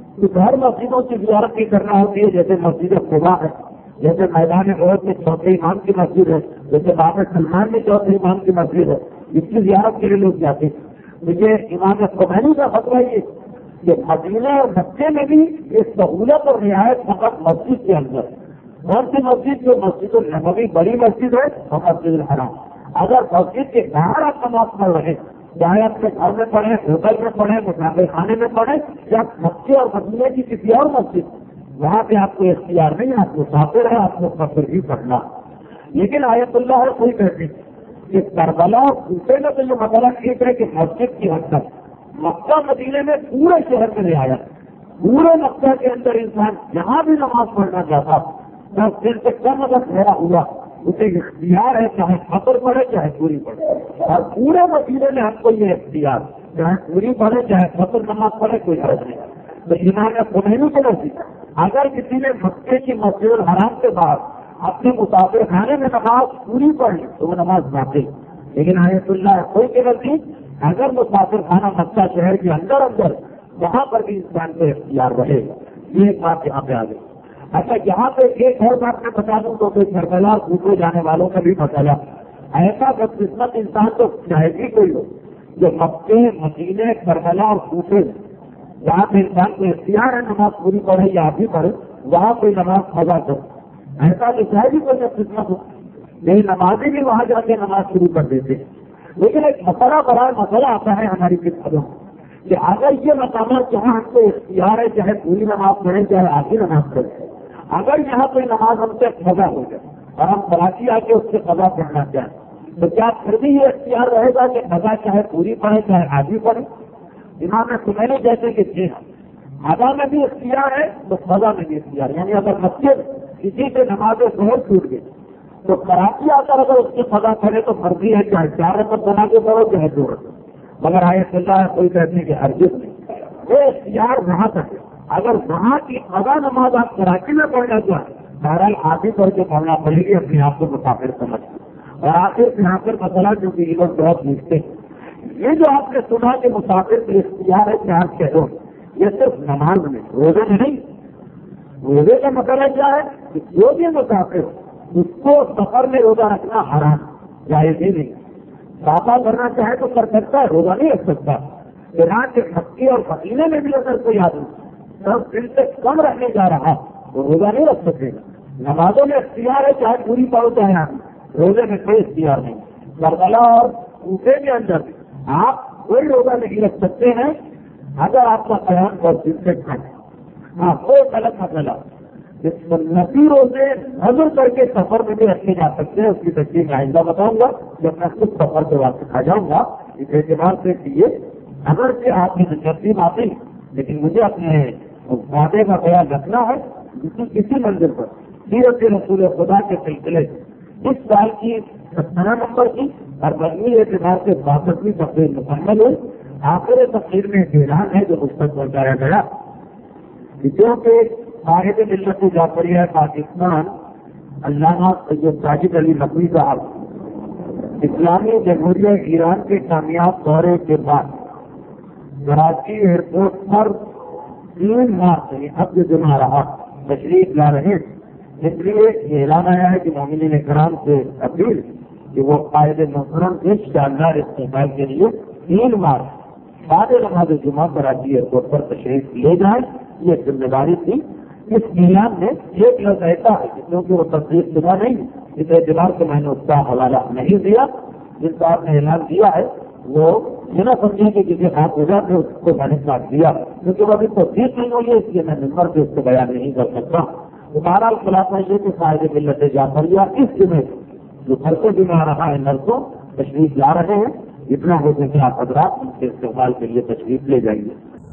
ہر مسجدوں کی زیارت بھی کرنا ہوتی ہے، جیسے مسجد قباء ہے، جیسے میدان عہد میں چوتھے امام کی مسجد ہے، جیسے باب سلمان میں چوتھے امام کی مسجد ہے، اس کی زیارت کے لیے لوگ جاتے ہیں۔ مجھے امام خمینی کا فتویٰ یہ کہ مدینے اور مکے میں بھی یہ سہولت اور رعایت فقط مسجد کے اندر، کون سی مسجد جو مسجد النبوی بڑی مسجد ہے اور مسجد الحرام، اگر مسجد کے باہر آپ نماز پڑھ رہے چاہے آپ کے گھر میں پڑھیں، ہوٹل میں پڑھیں، مسافر خانے میں پڑھیں، یا مکے اور مدینے کی کسی اور مسجد، وہاں پہ آپ کو اختیار نہیں، آپ مسافر ہے، آپ کو سفر ہی پڑھنا۔ لیکن آیت اللہ ہے کوئی کہتی کہ کربلا اور کوفے میں تو یہ مسئلہ ٹھیک ہے کہ مسجد کی حد تک، مکہ مدینے میں پورے شہر میں رعایت، پورے مکہ کے اندر انسان جہاں بھی نماز پڑھنا چاہتا دس دن سے کم اگر ٹھہرا ہوا اسے اختیار ہے چاہے فجر پڑھے چاہے پوری پڑھے، اور پورے مدینے میں ہم کو یہ اختیار چاہے پوری پڑھے چاہے فجر نماز پڑھے کوئی فرق نہیں۔ تو امام خمینی کے نزدیک اگر کسی نے مکے کی مسجد الحرام کے بعد اپنے مسافر خانے میں نماز پوری پڑھ لی تو وہ نماز باقی، لیکن آیت اللہ کوئی کے نزدیک اگر مسافر خانہ مکہ شہر کے اندر اندر وہاں پر بھی انسان کو اختیار رہے گا۔ یہ ایک بات یہاں پہ آ گئی۔ اچھا یہاں پہ ایک اور بات میں بتا دوں تو کربلا اور کوفے جانے والوں کا بھی مسئلہ، ایسا بدقسمت انسان تو چاہے بھی کوئی ہو جو مکے مدینے کربلا اور کوفے جہاں پہ انسان کو اختیار ہے نماز پوری پڑھے یا بھی پڑھے وہاں کوئی نماز قضا کرے، ایسا تو چاہے بھی کوئی بدقسمت ہو، لیکن نمازی بھی وہاں جا کے نماز شروع کر دیتے ہیں۔ لیکن ایک مسئلہ بڑا مسئلہ آتا ہے ہماری قسمتوں کہ اگر یہ مقامات جہاں ہم کو اختیار ہے چاہے پوری نماز پڑھیں چاہے آدھی نماز پڑھیں، اگر یہاں کوئی نماز ہم سے قضا ہو جائے اور ہم کراچی آ کے اس سے قضا پڑھنا چاہیں تو کیا پھر بھی یہ اختیار رہے گا کہ قضا چاہے پوری پڑھے چاہے آدھی پڑھے؟ امام خمینی جیسے کہ جی ہاں قضا میں بھی اختیار ہے تو قضا میں بھی اختیار، یعنی اگر مسجد کسی سے نماز ظہر چھوٹ گئی تو کراچی آ کر اگر اس کی قضا کرے تو مرضی ہے چاہے چار رکعت بنا کے پڑھو چاہے دو رکعت، مگر آیت اللہ ہے کوئی کہنے کہ ہرگز نہیں، وہ اختیار وہاں تک ہے۔ اگر وہاں کی قضا نماز آپ کراچی میں پڑھنا چاہیں بہرحال آدھی پڑھ کے پڑھنا پڑے گی اپنے آپ کو مسافر سمجھ کے۔ اور آخر یہاں پر مسئلہ جو کہ یہ لوگ بہت پوچھتے ہیں، یہ جو آپ نے سنا کہ مسافر کے اختیار ہے چار کہو، یہ صرف نماز میں روزے میں نہیں، روزے کا مسئلہ کیا ہے کہ جو بھی مسافر اس کو سفر میں روزہ رکھنا حرام جائز ہی نہیں، سافا کرنا چاہے تو کر سکتا ہے، روزہ نہیں رکھ سکتا۔ یہاں کے مکے اور مدینے میں بھی اگر کوئی آدمی دس دن سے کم رہنے جا رہا تو روزہ نہیں رکھ سکے گا۔ نمازوں میں اختیار ہے چاہے پوری پڑھو چاہے آدمی، روزے میں کوئی اختیار نہیں۔ کربلا اور کوفے کے اندر بھی آپ کوئی روزہ نہیں رکھ سکتے ہیں اگر آپ کا قیام بہت دن سے کم ہے۔ ہاں کوئی غلط مسئلہ نفی روزے نظر کر کے سفر میں بھی رکھے جا سکتے ہیں، اس کی تفصیل میں آئندہ بتاؤں گا جب میں خود سفر کے واپس آ جاؤں گا۔ اس اعتبار سے کیے اگر سے آپ کی ترتیب آتی لیکن مجھے اپنے وعدے کا خیال رکھنا ہے کسی منزل پر سیرت رسول خدا کے سلسلے اس سال کی سترہ نمبر کی اور مجموعی اعتبار سے باسٹویں تقریر مکمل ہوئی۔ آخر تقریر میں ایک اعلان ہے جو مجھ تک پہنچایا گیا، کیونکہ صاحب ملت جعفریہ پاکستان علامہ سید ساجد علی نقوی صاحب اسلامی جمہوریہ ایران کے کامیاب دورے کے بعد کراچی ایئرپورٹ پر تین ماہ سے اب جو جمع رہا تشریف لا رہے ہیں، اس لیے یہ اعلان آیا ہے کہ مومنین کرام سے اپیل کہ وہ قائد محترم کے شاندار استقبال کے لیے تین ماہ بعد نماز جمعہ کراچی ایئرپورٹ پر تشریف لے جائیں۔ یہ ذمہ داری تھی۔ اس اعلان میں ایک لفظ ایسا ہے کہ کیونکہ وہ تصدیق شدہ نہیں، اس اعتبار سے میں نے اس کا حوالہ نہیں دیا۔ جس کا آپ نے اعلان دیا ہے وہ بنا سمجھے کہ کسی ہاتھ ہو جاتے اس کو میں نے کاٹ دیا، کیونکہ وہ ابھی تصدیق نہیں ہوئی ہے، اس لیے میں نمبر پہ اس کو بیان نہیں کر سکتا۔ بہرحال خلاصہ یہ کہ قائد ملت جعفریہ اس جمعے جو گھر سے جمع آ رہا ہے نرسوں تشریف لا رہے ہیں، اتنا ہو سکے آپ حضرات ان کے استقبال کے لیے تشریف لے جائیے۔